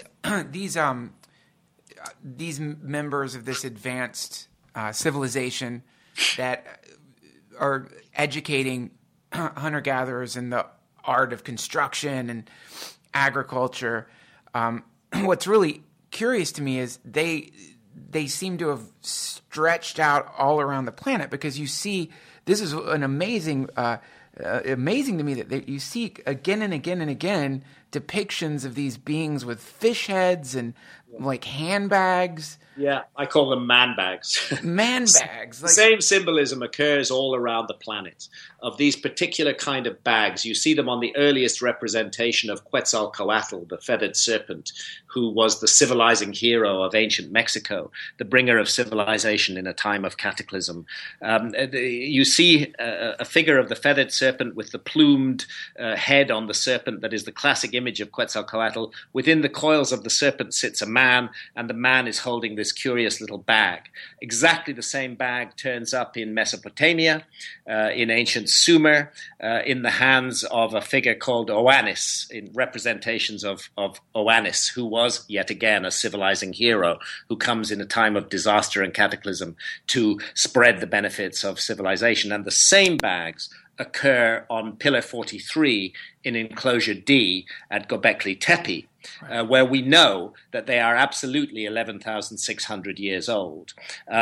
members of this advanced civilization that are educating hunter-gatherers in the art of construction and agriculture. What's really curious to me is they seem to have stretched out all around the planet, because you see, this is an amazing to me that you see again and again and again depictions of these beings with fish heads and like handbags. Yeah, I call them man bags. Man bags. The same symbolism occurs all around the planet of these particular kind of bags. You see them on the earliest representation of Quetzalcoatl, the feathered serpent, who was the civilizing hero of ancient Mexico, the bringer of civilization in a time of cataclysm. You see a figure of the feathered serpent with the plumed head on the serpent that is the classic image of Quetzalcoatl. Within the coils of the serpent sits a man, and the man is holding this curious little bag. Exactly the same bag turns up in Mesopotamia, in ancient Sumer, in the hands of a figure called Oannes, in representations of Oannes, who was, yet again, a civilizing hero who comes in a time of disaster and cataclysm to spread the benefits of civilization. And the same bags occur on Pillar 43 in Enclosure D at Göbekli Tepe, where we know that they are absolutely 11,600 years old.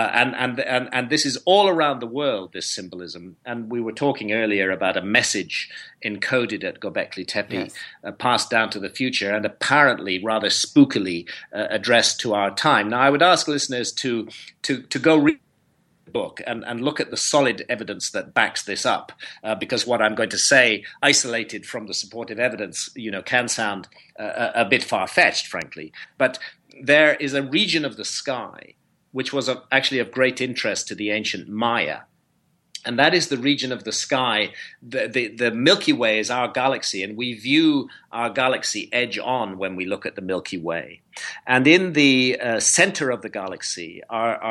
And this is all around the world, this symbolism. And we were talking earlier about a message encoded at Göbekli Tepe, yes, passed down to the future and apparently rather spookily addressed to our time. Now, I would ask listeners to go read book and look at the solid evidence that backs this up, because what I'm going to say, isolated from the supportive evidence, can sound a bit far-fetched, frankly. But there is a region of the sky which was actually of great interest to the ancient Maya. And that is the region of the sky. The Milky Way is our galaxy, and we view our galaxy edge on when we look at the Milky Way. And in the center of the galaxy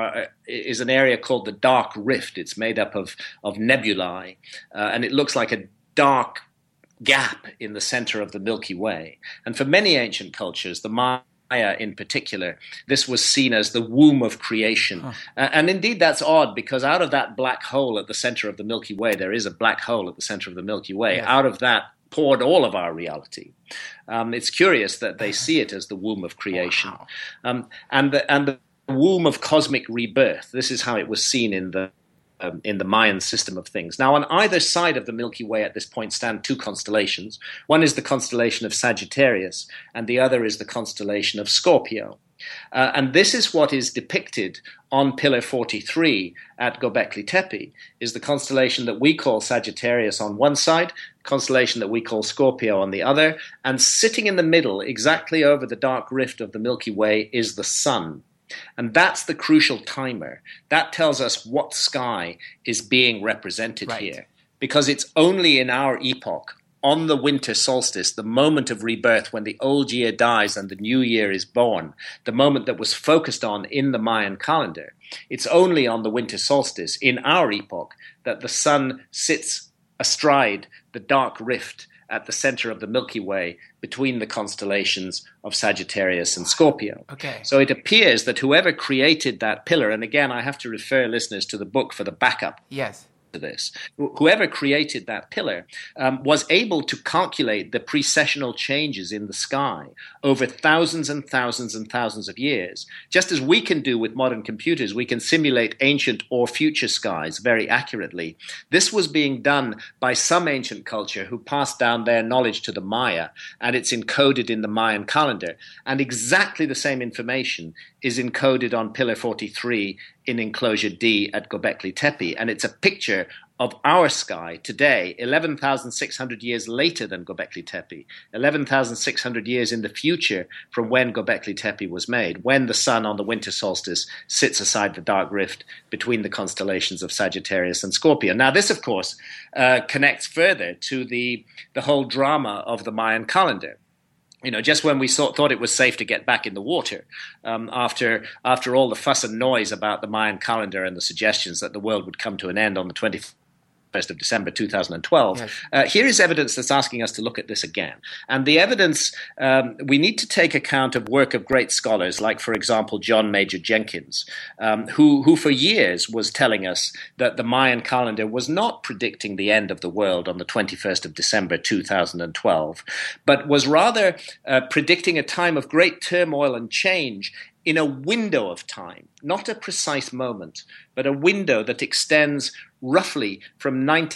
is an area called the Dark Rift. It's made up of nebulae, and it looks like a dark gap in the center of the Milky Way. And for many ancient cultures, the Maya in particular, this was seen as the womb of creation. And indeed, that's odd, because out of that black hole at the center of the Milky Way, there is a black hole at the center of the Milky Way. Yes. Out of that poured all of our reality. It's curious that they see it as the womb of creation. Wow. And the womb of cosmic rebirth. This is how it was seen in the Mayan system of things. Now, on either side of the Milky Way at this point stand two constellations. One is the constellation of Sagittarius, and the other is the constellation of Scorpio. And this is what is depicted on Pillar 43 at Göbekli Tepe, is the constellation that we call Sagittarius on one side, constellation that we call Scorpio on the other, and sitting in the middle, exactly over the dark rift of the Milky Way, is the sun. And that's the crucial timer. That tells us what sky is being represented here. Because it's only in our epoch, on the winter solstice, the moment of rebirth when the old year dies and the new year is born, the moment that was focused on in the Mayan calendar, it's only on the winter solstice in our epoch that the sun sits astride the dark rift at the center of the Milky Way between the constellations of Sagittarius and Scorpio. Okay. So it appears that whoever created that pillar, and again, I have to refer listeners to the book for the backup. Yes. To this. Whoever created that pillar was able to calculate the precessional changes in the sky over thousands and thousands and thousands of years. Just as we can do with modern computers, we can simulate ancient or future skies very accurately. This was being done by some ancient culture who passed down their knowledge to the Maya, and it's encoded in the Mayan calendar. And exactly the same information is encoded on Pillar 43 in Enclosure D at Göbekli Tepe, and it's a picture of our sky today, 11,600 years later than Göbekli Tepe, 11,600 years in the future from when Göbekli Tepe was made, when the sun on the winter solstice sits aside the dark rift between the constellations of Sagittarius and Scorpio. Now, this, of course, connects further to the whole drama of the Mayan calendar. Just when we thought it was safe to get back in the water, after all the fuss and noise about the Mayan calendar and the suggestions that the world would come to an end on the 21st of December 2012, yes. Here is evidence that's asking us to look at this again. And the evidence, we need to take account of work of great scholars, like, for example, John Major Jenkins, who for years was telling us that the Mayan calendar was not predicting the end of the world on the 21st of December 2012, but was rather predicting a time of great turmoil and change in a window of time, not a precise moment, but a window that extends roughly from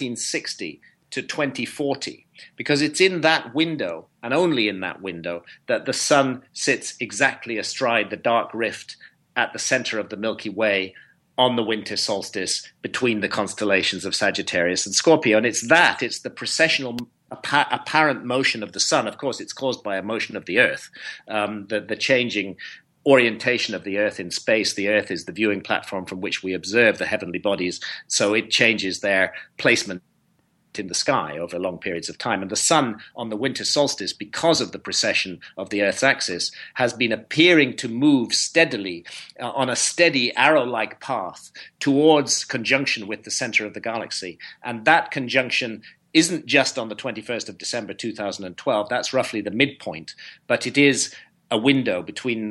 1960 to 2040, because it's in that window, and only in that window, that the sun sits exactly astride the dark rift at the center of the Milky Way on the winter solstice between the constellations of Sagittarius and Scorpio. And it's the precessional apparent motion of the sun. Of course, it's caused by a motion of the Earth, the changing orientation of the Earth in space. The Earth is the viewing platform from which we observe the heavenly bodies, so it changes their placement in the sky over long periods of time. And the sun on the winter solstice, because of the precession of the Earth's axis, has been appearing to move steadily on a steady arrow-like path towards conjunction with the center of the galaxy. And that conjunction isn't just on the 21st of December 2012, that's roughly the midpoint, but it is a window between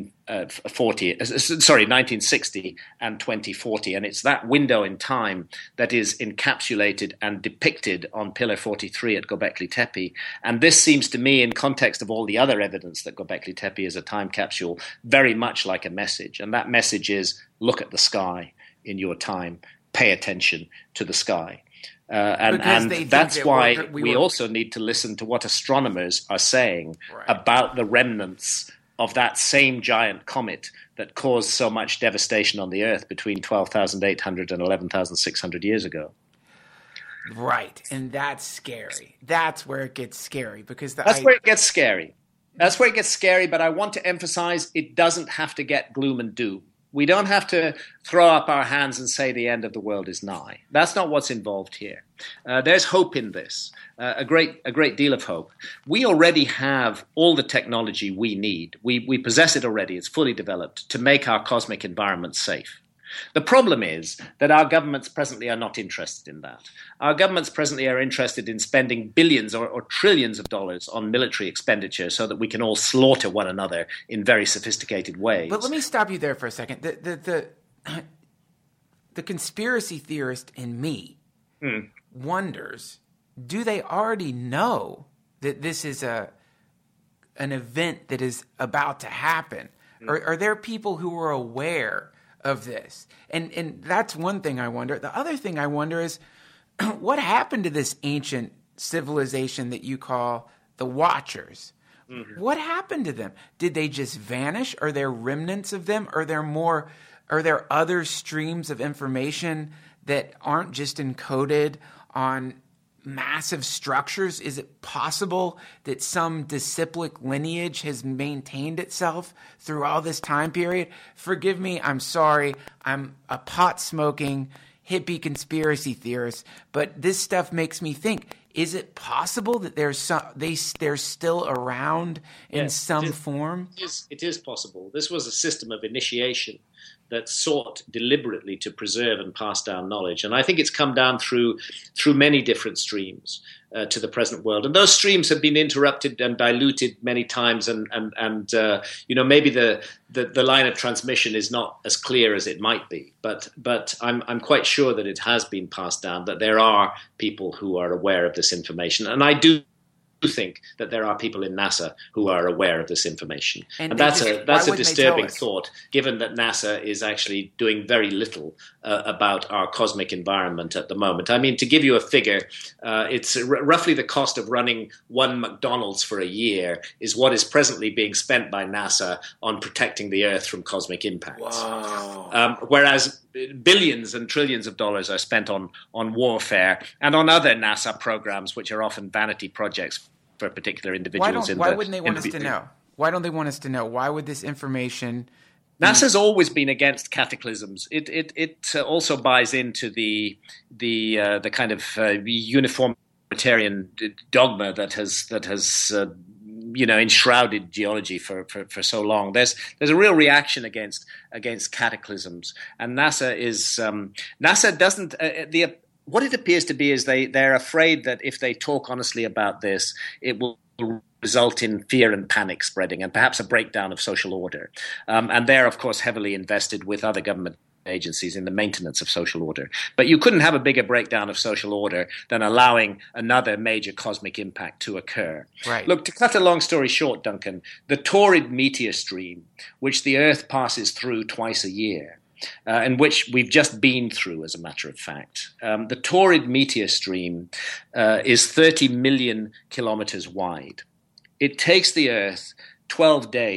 1960 and 2040. And it's that window in time that is encapsulated and depicted on Pillar 43 at Göbekli Tepe. And this seems to me, in context of all the other evidence that Göbekli Tepe is a time capsule, very much like a message. And that message is, look at the sky in your time, pay attention to the sky. And that's why we also need to listen to what astronomers are saying about the remnants of that same giant comet that caused so much devastation on the Earth between 12,800 and 11,600 years ago. Right, and that's scary. That's where it gets scary because where it gets scary. That's where it gets scary, but I want to emphasize it doesn't have to get gloom and doom. We don't have to throw up our hands and say the end of the world is nigh. That's not what's involved here. There's hope in this, a great deal of hope. We already have all the technology we need. We possess it already. It's fully developed to make our cosmic environment safe. The problem is that our governments presently are not interested in that. Our governments presently are interested in spending billions or trillions of dollars on military expenditure so that we can all slaughter one another in very sophisticated ways. But let me stop you there for a second. The conspiracy theorist in me wonders, do they already know that this is an event that is about to happen? Or are there people who are aware of this? And that's one thing I wonder. The other thing I wonder is what happened to this ancient civilization that you call the Watchers? Mm-hmm. What happened to them? Did they just vanish? Are there remnants of them? Are there other streams of information that aren't just encoded on massive structures? Is it possible that some disciplic lineage has maintained itself through all this time period? Forgive me, I'm sorry. I'm a pot-smoking, hippie conspiracy theorist, but this stuff makes me think, is it possible that they're still around in some form? It is possible. This was a system of initiation that sought deliberately to preserve and pass down knowledge. And I think it's come down through many different streams to the present world. And those streams have been interrupted and diluted many times. And maybe the line of transmission is not as clear as it might be. But I'm quite sure that it has been passed down, that there are people who are aware of this information. And I do think that there are people in NASA who are aware of this information. And that's a disturbing thought, given that NASA is actually doing very little about our cosmic environment at the moment. I mean, to give you a figure, it's roughly the cost of running one McDonald's for a year is what is presently being spent by NASA on protecting the Earth from cosmic impacts. Wow. Whereas billions and trillions of dollars are spent on warfare and on other NASA programs, which are often vanity projects for particular individuals. Why wouldn't they want us to know? Why don't they want us to know? Why would this information? NASA's always been against cataclysms. It also buys into the kind of uniformitarian dogma that has enshrouded geology for so long. There's a real reaction against cataclysms, and NASA doesn't. What it appears to be is they're afraid that if they talk honestly about this, it will result in fear and panic spreading and perhaps a breakdown of social order. And they're, of course, heavily invested with other government agencies in the maintenance of social order. But you couldn't have a bigger breakdown of social order than allowing another major cosmic impact to occur. Right. Look, to cut a long story short, Duncan, the Taurid meteor stream, which the Earth passes through twice a year, and which we've just been through, as a matter of fact. The Taurid meteor stream is 30 million kilometers wide. It takes the Earth 12 days to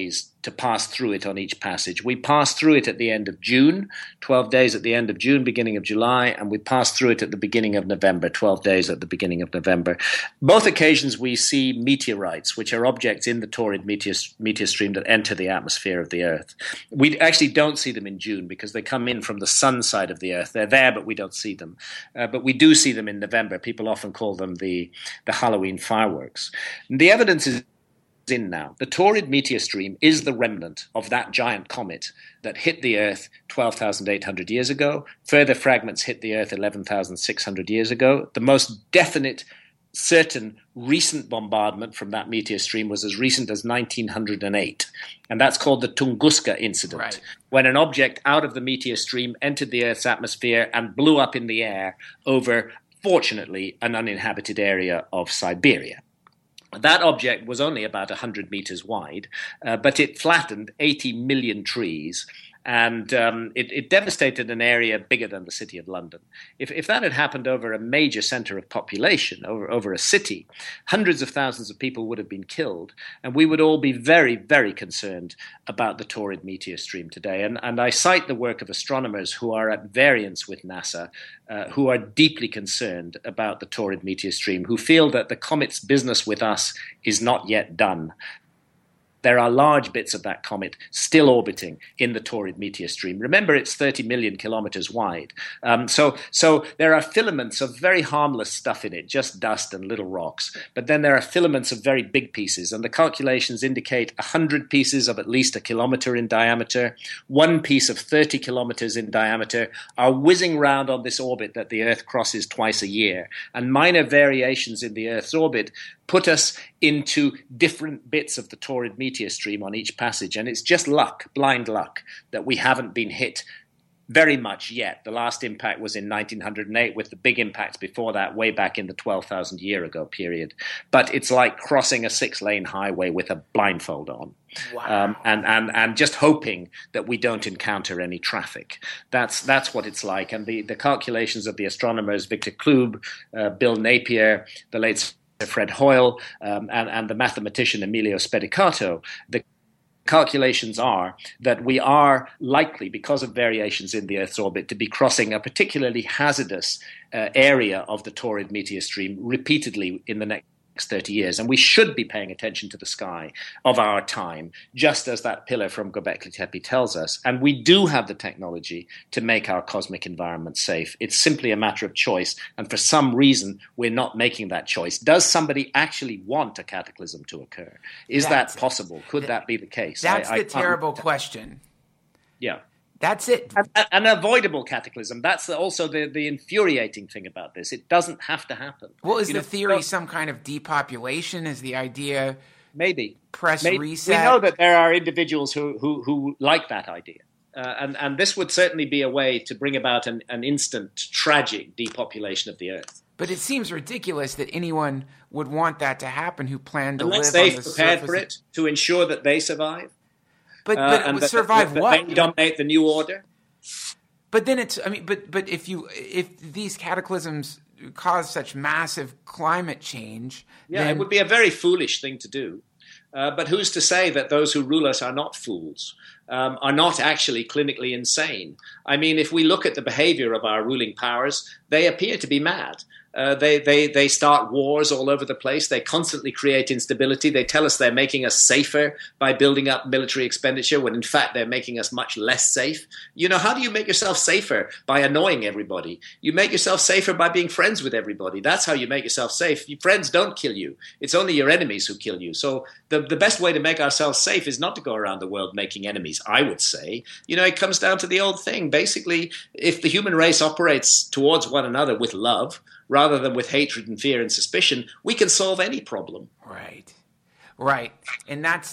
to pass through it on each passage. We pass through it at the end of June, 12 days at the end of June, beginning of July, and we pass through it at the beginning of November, 12 days at the beginning of November. Both occasions we see meteorites, which are objects in the Taurid meteor stream that enter the atmosphere of the Earth. We actually don't see them in June because they come in from the sun side of the Earth. They're there, but we don't see them. But we do see them in November. People often call them the Halloween fireworks. And the evidence is in now. The Taurid meteor stream is the remnant of that giant comet that hit the Earth 12,800 years ago. Further fragments hit the Earth 11,600 years ago. The most definite, certain, recent bombardment from that meteor stream was as recent as 1908. And that's called the Tunguska incident, right, when an object out of the meteor stream entered the Earth's atmosphere and blew up in the air over, fortunately, an uninhabited area of Siberia. That object was only about 100 meters wide, but it flattened 80 million trees, and it devastated an area bigger than the city of London. If that had happened over a major center of population, over a city, hundreds of thousands of people would have been killed, and we would all be very, very concerned about the Taurid meteor stream today. And I cite the work of astronomers who are at variance with NASA, who are deeply concerned about the Taurid meteor stream, who feel that the comet's business with us is not yet done. There are large bits of that comet still orbiting in the Taurid meteor stream. Remember, it's 30 million kilometers wide. So there are filaments of very harmless stuff in it, just dust and little rocks. But then there are filaments of very big pieces, and the calculations indicate 100 pieces of at least a kilometer in diameter, one piece of 30 kilometers in diameter, are whizzing round on this orbit that the Earth crosses twice a year. And minor variations in the Earth's orbit put us into different bits of the Taurid meteor stream on each passage. And it's just luck, blind luck, that we haven't been hit very much yet. The last impact was in 1908, with the big impacts before that way back in the 12,000 year ago period. But it's like crossing a 6-lane highway with a blindfold on. Wow. And just hoping that we don't encounter any traffic. That's what it's like. And the calculations of the astronomers, Victor Klube, Bill Napier, the late Fred Hoyle, and the mathematician Emilio Spedicato, the calculations are that we are likely, because of variations in the Earth's orbit, to be crossing a particularly hazardous area of the Taurid meteor stream repeatedly in the next 30 years. And we should be paying attention to the sky of our time, just as that pillar from Göbekli Tepe tells us. And we do have the technology to make our cosmic environment safe. It's simply a matter of choice. And for some reason, we're not making that choice. Does somebody actually want a cataclysm to occur? Is that possible? Could that be the case? That's the terrible question. Yeah. That's it. An avoidable cataclysm. That's also the infuriating thing about this. It doesn't have to happen. Well, is the theory some kind of depopulation? Is the idea maybe reset? We know that there are individuals who like that idea. And this would certainly be a way to bring about an instant, tragic depopulation of the Earth. But it seems ridiculous that anyone would want that to happen who planned to live on the surface. Unless they've prepared for it to ensure that they survive. But survive what? They dominate the new order. But then but if these cataclysms cause such massive climate change, then it would be a very foolish thing to do. But who's to say that those who rule us are not fools, are not actually clinically insane? I mean, if we look at the behavior of our ruling powers, they appear to be mad. They start wars all over the place. They constantly create instability. They tell us they're making us safer by building up military expenditure, when in fact they're making us much less safe. You know, how do you make yourself safer? By annoying everybody. You make yourself safer by being friends with everybody. That's how you make yourself safe. Your friends don't kill you. It's only your enemies who kill you. So the best way to make ourselves safe is not to go around the world making enemies, I would say. You know, it comes down to the old thing. Basically, if the human race operates towards one another with love, rather than with hatred and fear and suspicion, we can solve any problem. Right. And that's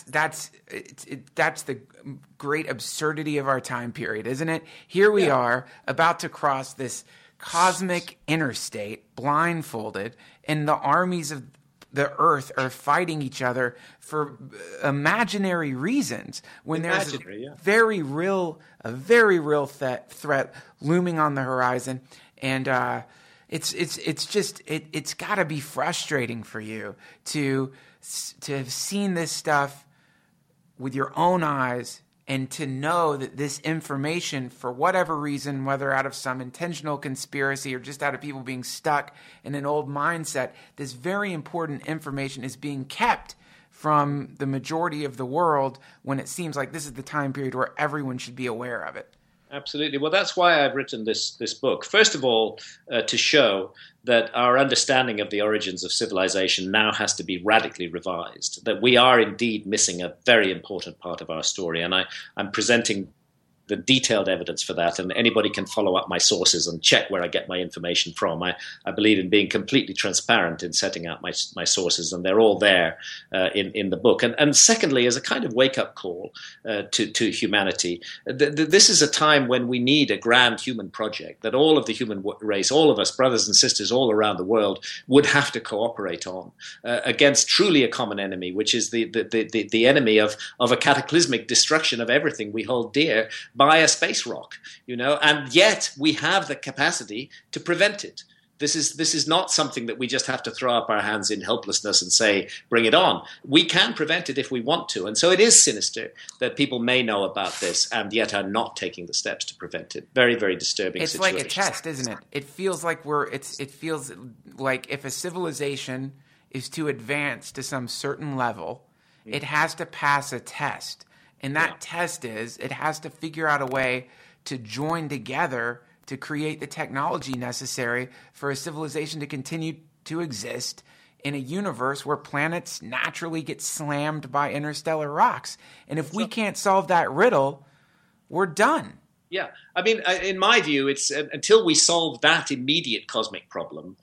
the great absurdity of our time period, isn't it? Here we are about to cross this cosmic interstate, blindfolded, and the armies of the Earth are fighting each other for imaginary reasons, when there's a very real threat looming on the horizon. And it's got to be frustrating for you to have seen this stuff with your own eyes and to know that this information, for whatever reason, whether out of some intentional conspiracy or just out of people being stuck in an old mindset, this very important information is being kept from the majority of the world when it seems like this is the time period where everyone should be aware of it. Absolutely. Well, that's why I've written this book. First of all, to show that our understanding of the origins of civilization now has to be radically revised, that we are indeed missing a very important part of our story. And I'm presenting the detailed evidence for that, and anybody can follow up my sources and check where I get my information from. I believe in being completely transparent in setting out my sources, and they're all there in the book. And secondly, as a kind of wake-up call to humanity, this is a time when we need a grand human project that all of the human race, all of us, brothers and sisters all around the world, would have to cooperate on against truly a common enemy, which is the enemy of a cataclysmic destruction of everything we hold dear by a space rock, and yet we have the capacity to prevent it. This is not something that we just have to throw up our hands in helplessness and say, bring it on. We can prevent it if we want to. And so it is sinister that people may know about this and yet are not taking the steps to prevent it. Very, very disturbing situation. It's like a test, isn't it? It feels like it feels like if a civilization is to advance to some certain level, it has to pass a test. And that test is it has to figure out a way to join together to create the technology necessary for a civilization to continue to exist in a universe where planets naturally get slammed by interstellar rocks. And if we can't solve that riddle, we're done. Yeah. I mean, in my view, it's until we solve that immediate cosmic problem,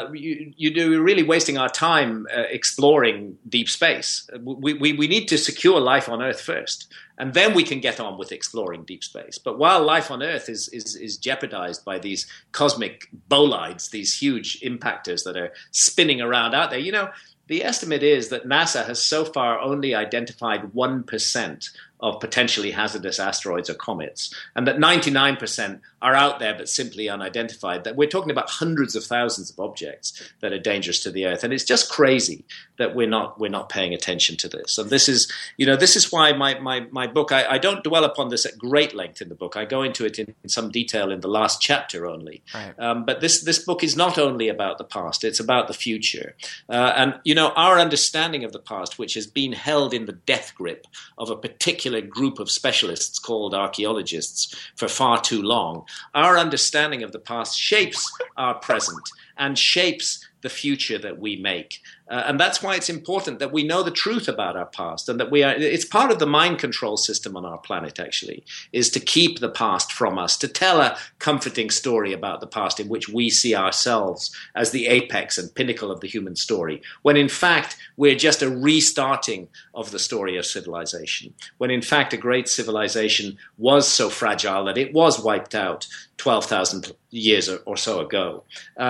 you're really wasting our time exploring deep space. We need to secure life on Earth first, and then we can get on with exploring deep space. But while life on Earth is jeopardized by these cosmic bolides, these huge impactors that are spinning around out there, the estimate is that NASA has so far only identified 1% of potentially hazardous asteroids or comets, and that 99% are out there but simply unidentified. That we're talking about hundreds of thousands of objects that are dangerous to the Earth, and it's just crazy that we're not paying attention to this. And this is why my book, I don't dwell upon this at great length in the book. I go into it in some detail in the last chapter only. Right. But this book is not only about the past; it's about the future. And our understanding of the past, which has been held in the death grip of a particular group of specialists called archaeologists for far too long, our understanding of the past shapes our present and shapes the future that we make. And that's why it's important that we know the truth about our past, and that it's part of the mind control system on our planet, actually, is to keep the past from us, to tell a comforting story about the past in which we see ourselves as the apex and pinnacle of the human story, when in fact we're just a restarting of the story of civilization, when in fact a great civilization was so fragile that it was wiped out 12,000 years or so ago.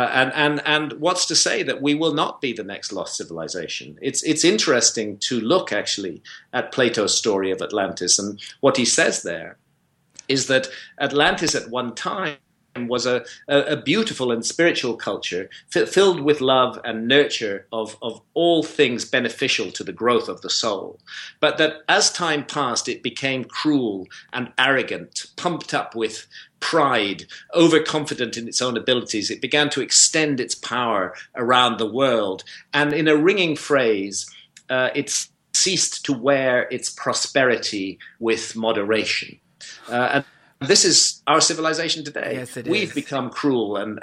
And what's to say that we will not be the next lost civilization? It's interesting to look actually at Plato's story of Atlantis, and what he says there is that Atlantis at one time was a beautiful and spiritual culture filled with love and nurture of all things beneficial to the growth of the soul. But that as time passed, it became cruel and arrogant, pumped up with pride, overconfident in its own abilities. It began to extend its power around the world. And in a ringing phrase, it ceased to wear its prosperity with moderation. And this is our civilization today. Yes, it We've is. become cruel and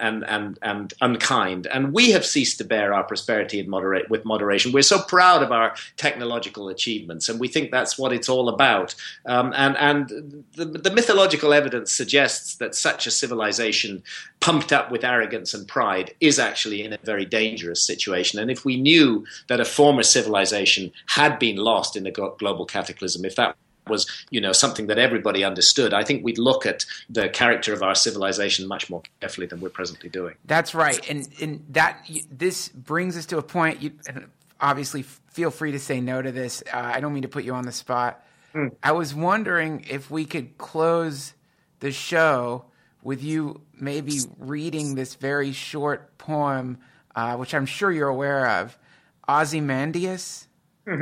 unkind, and we have ceased to bear our prosperity with moderation. We're so proud of our technological achievements, and we think that's what it's all about. And the mythological evidence suggests that such a civilization, pumped up with arrogance and pride, is actually in a very dangerous situation. And if we knew that a former civilization had been lost in a global cataclysm, if that was, something that everybody understood, I think we'd look at the character of our civilization much more carefully than we're presently doing. That's right. And this brings us to a point, and obviously feel free to say no to this. I don't mean to put you on the spot. I was wondering if we could close the show with you maybe reading this very short poem, which I'm sure you're aware of, Ozymandias.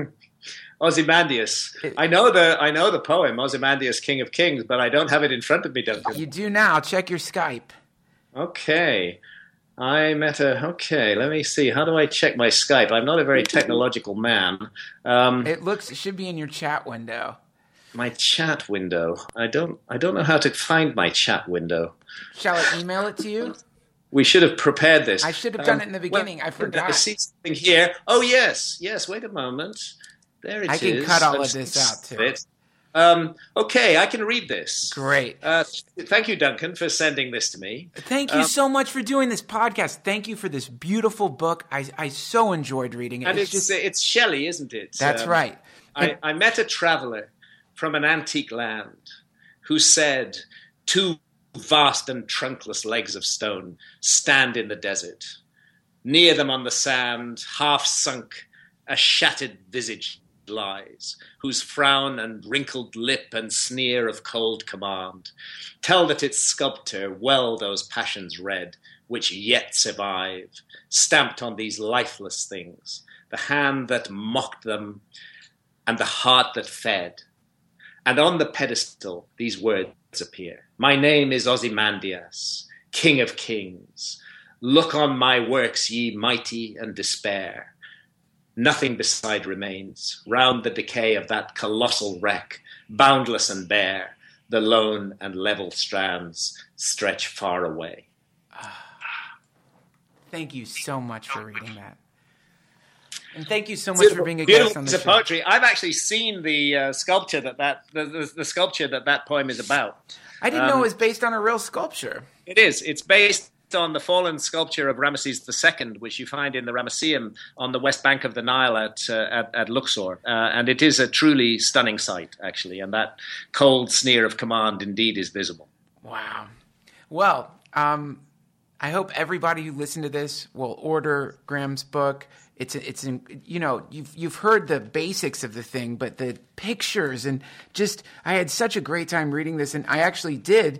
Ozymandias. I know the poem Ozymandias, King of Kings, but I don't have it in front of me, Duncan. You do now. Check your Skype. Okay. Okay, let me see. How do I check my Skype? I'm not a very technological man. It should be in your chat window. My chat window. I don't know how to find my chat window. Shall I email it to you? We should have prepared this. I should have done it in the beginning. I forgot. I see something here. Oh, yes. Wait a moment. There it is. I can cut all of this out, too. Okay, I can read this. Great. Thank you, Duncan, for sending this to me. Thank you so much for doing this podcast. Thank you for this beautiful book. I so enjoyed reading it. And it's Shelley, isn't it? That's right. I met a traveler from an antique land who said, 2 vast and trunkless legs of stone stand in the desert. Near them on the sand, half sunk, a shattered visage lies, whose frown and wrinkled lip and sneer of cold command tell that its sculptor well those passions read which yet survive, stamped on these lifeless things, the hand that mocked them and the heart that fed. And on the pedestal these words appear: my name is Ozymandias, King of Kings. Look on my works, ye mighty, and despair. Nothing beside remains, round the decay of that colossal wreck, boundless and bare, the lone and level strands stretch far away. Thank you so much for reading that. And thank you so much for being a guest on the show. Poetry. I've actually seen the sculpture the sculpture that poem is about. I didn't know it was based on a real sculpture. It is. It's based on the fallen sculpture of Ramesses II, which you find in the Ramesseum on the west bank of the Nile at Luxor. And it is a truly stunning sight, actually. And that cold sneer of command indeed is visible. Wow. Well, I hope everybody who listened to this will order Graham's book. It's you've heard the basics of the thing, but the pictures and just I had such a great time reading this, and I actually did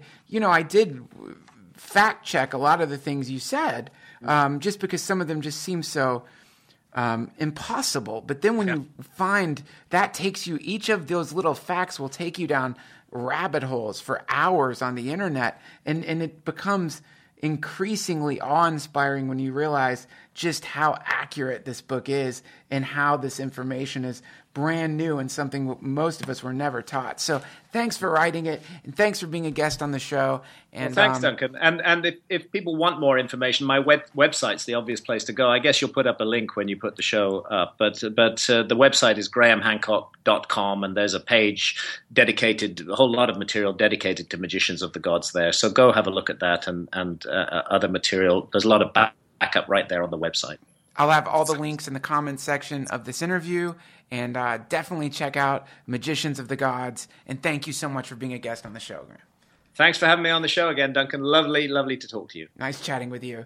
fact check a lot of the things you said, just because some of them just seem so impossible. But then when you find that takes you, each of those little facts will take you down rabbit holes for hours on the internet, and it becomes increasingly awe-inspiring when you realize just how accurate this book is and how this information is brand new and something most of us were never taught. So thanks for writing it, and thanks for being a guest on the show. And thanks, Duncan. And if people want more information, my website's the obvious place to go. I guess you'll put up a link when you put the show up. But the website is grahamhancock.com, and there's a page dedicated, a whole lot of material dedicated to Magicians of the Gods there. So go have a look at that and other material. There's a lot of backup right there on the website. I'll have all the links in the comments section of this interview, and definitely check out Magicians of the Gods. And thank you so much for being a guest on the show, Graham. Thanks for having me on the show again, Duncan. Lovely, lovely to talk to you. Nice chatting with you.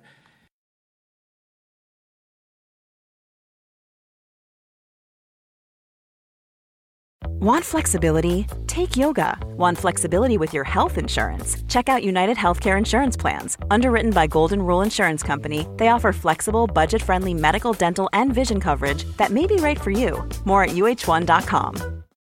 Want flexibility? Take yoga. Want flexibility with your health insurance? Check out United Healthcare Insurance Plans. Underwritten by Golden Rule Insurance Company, they offer flexible, budget-friendly medical, dental, and vision coverage that may be right for you. More at UH1.com.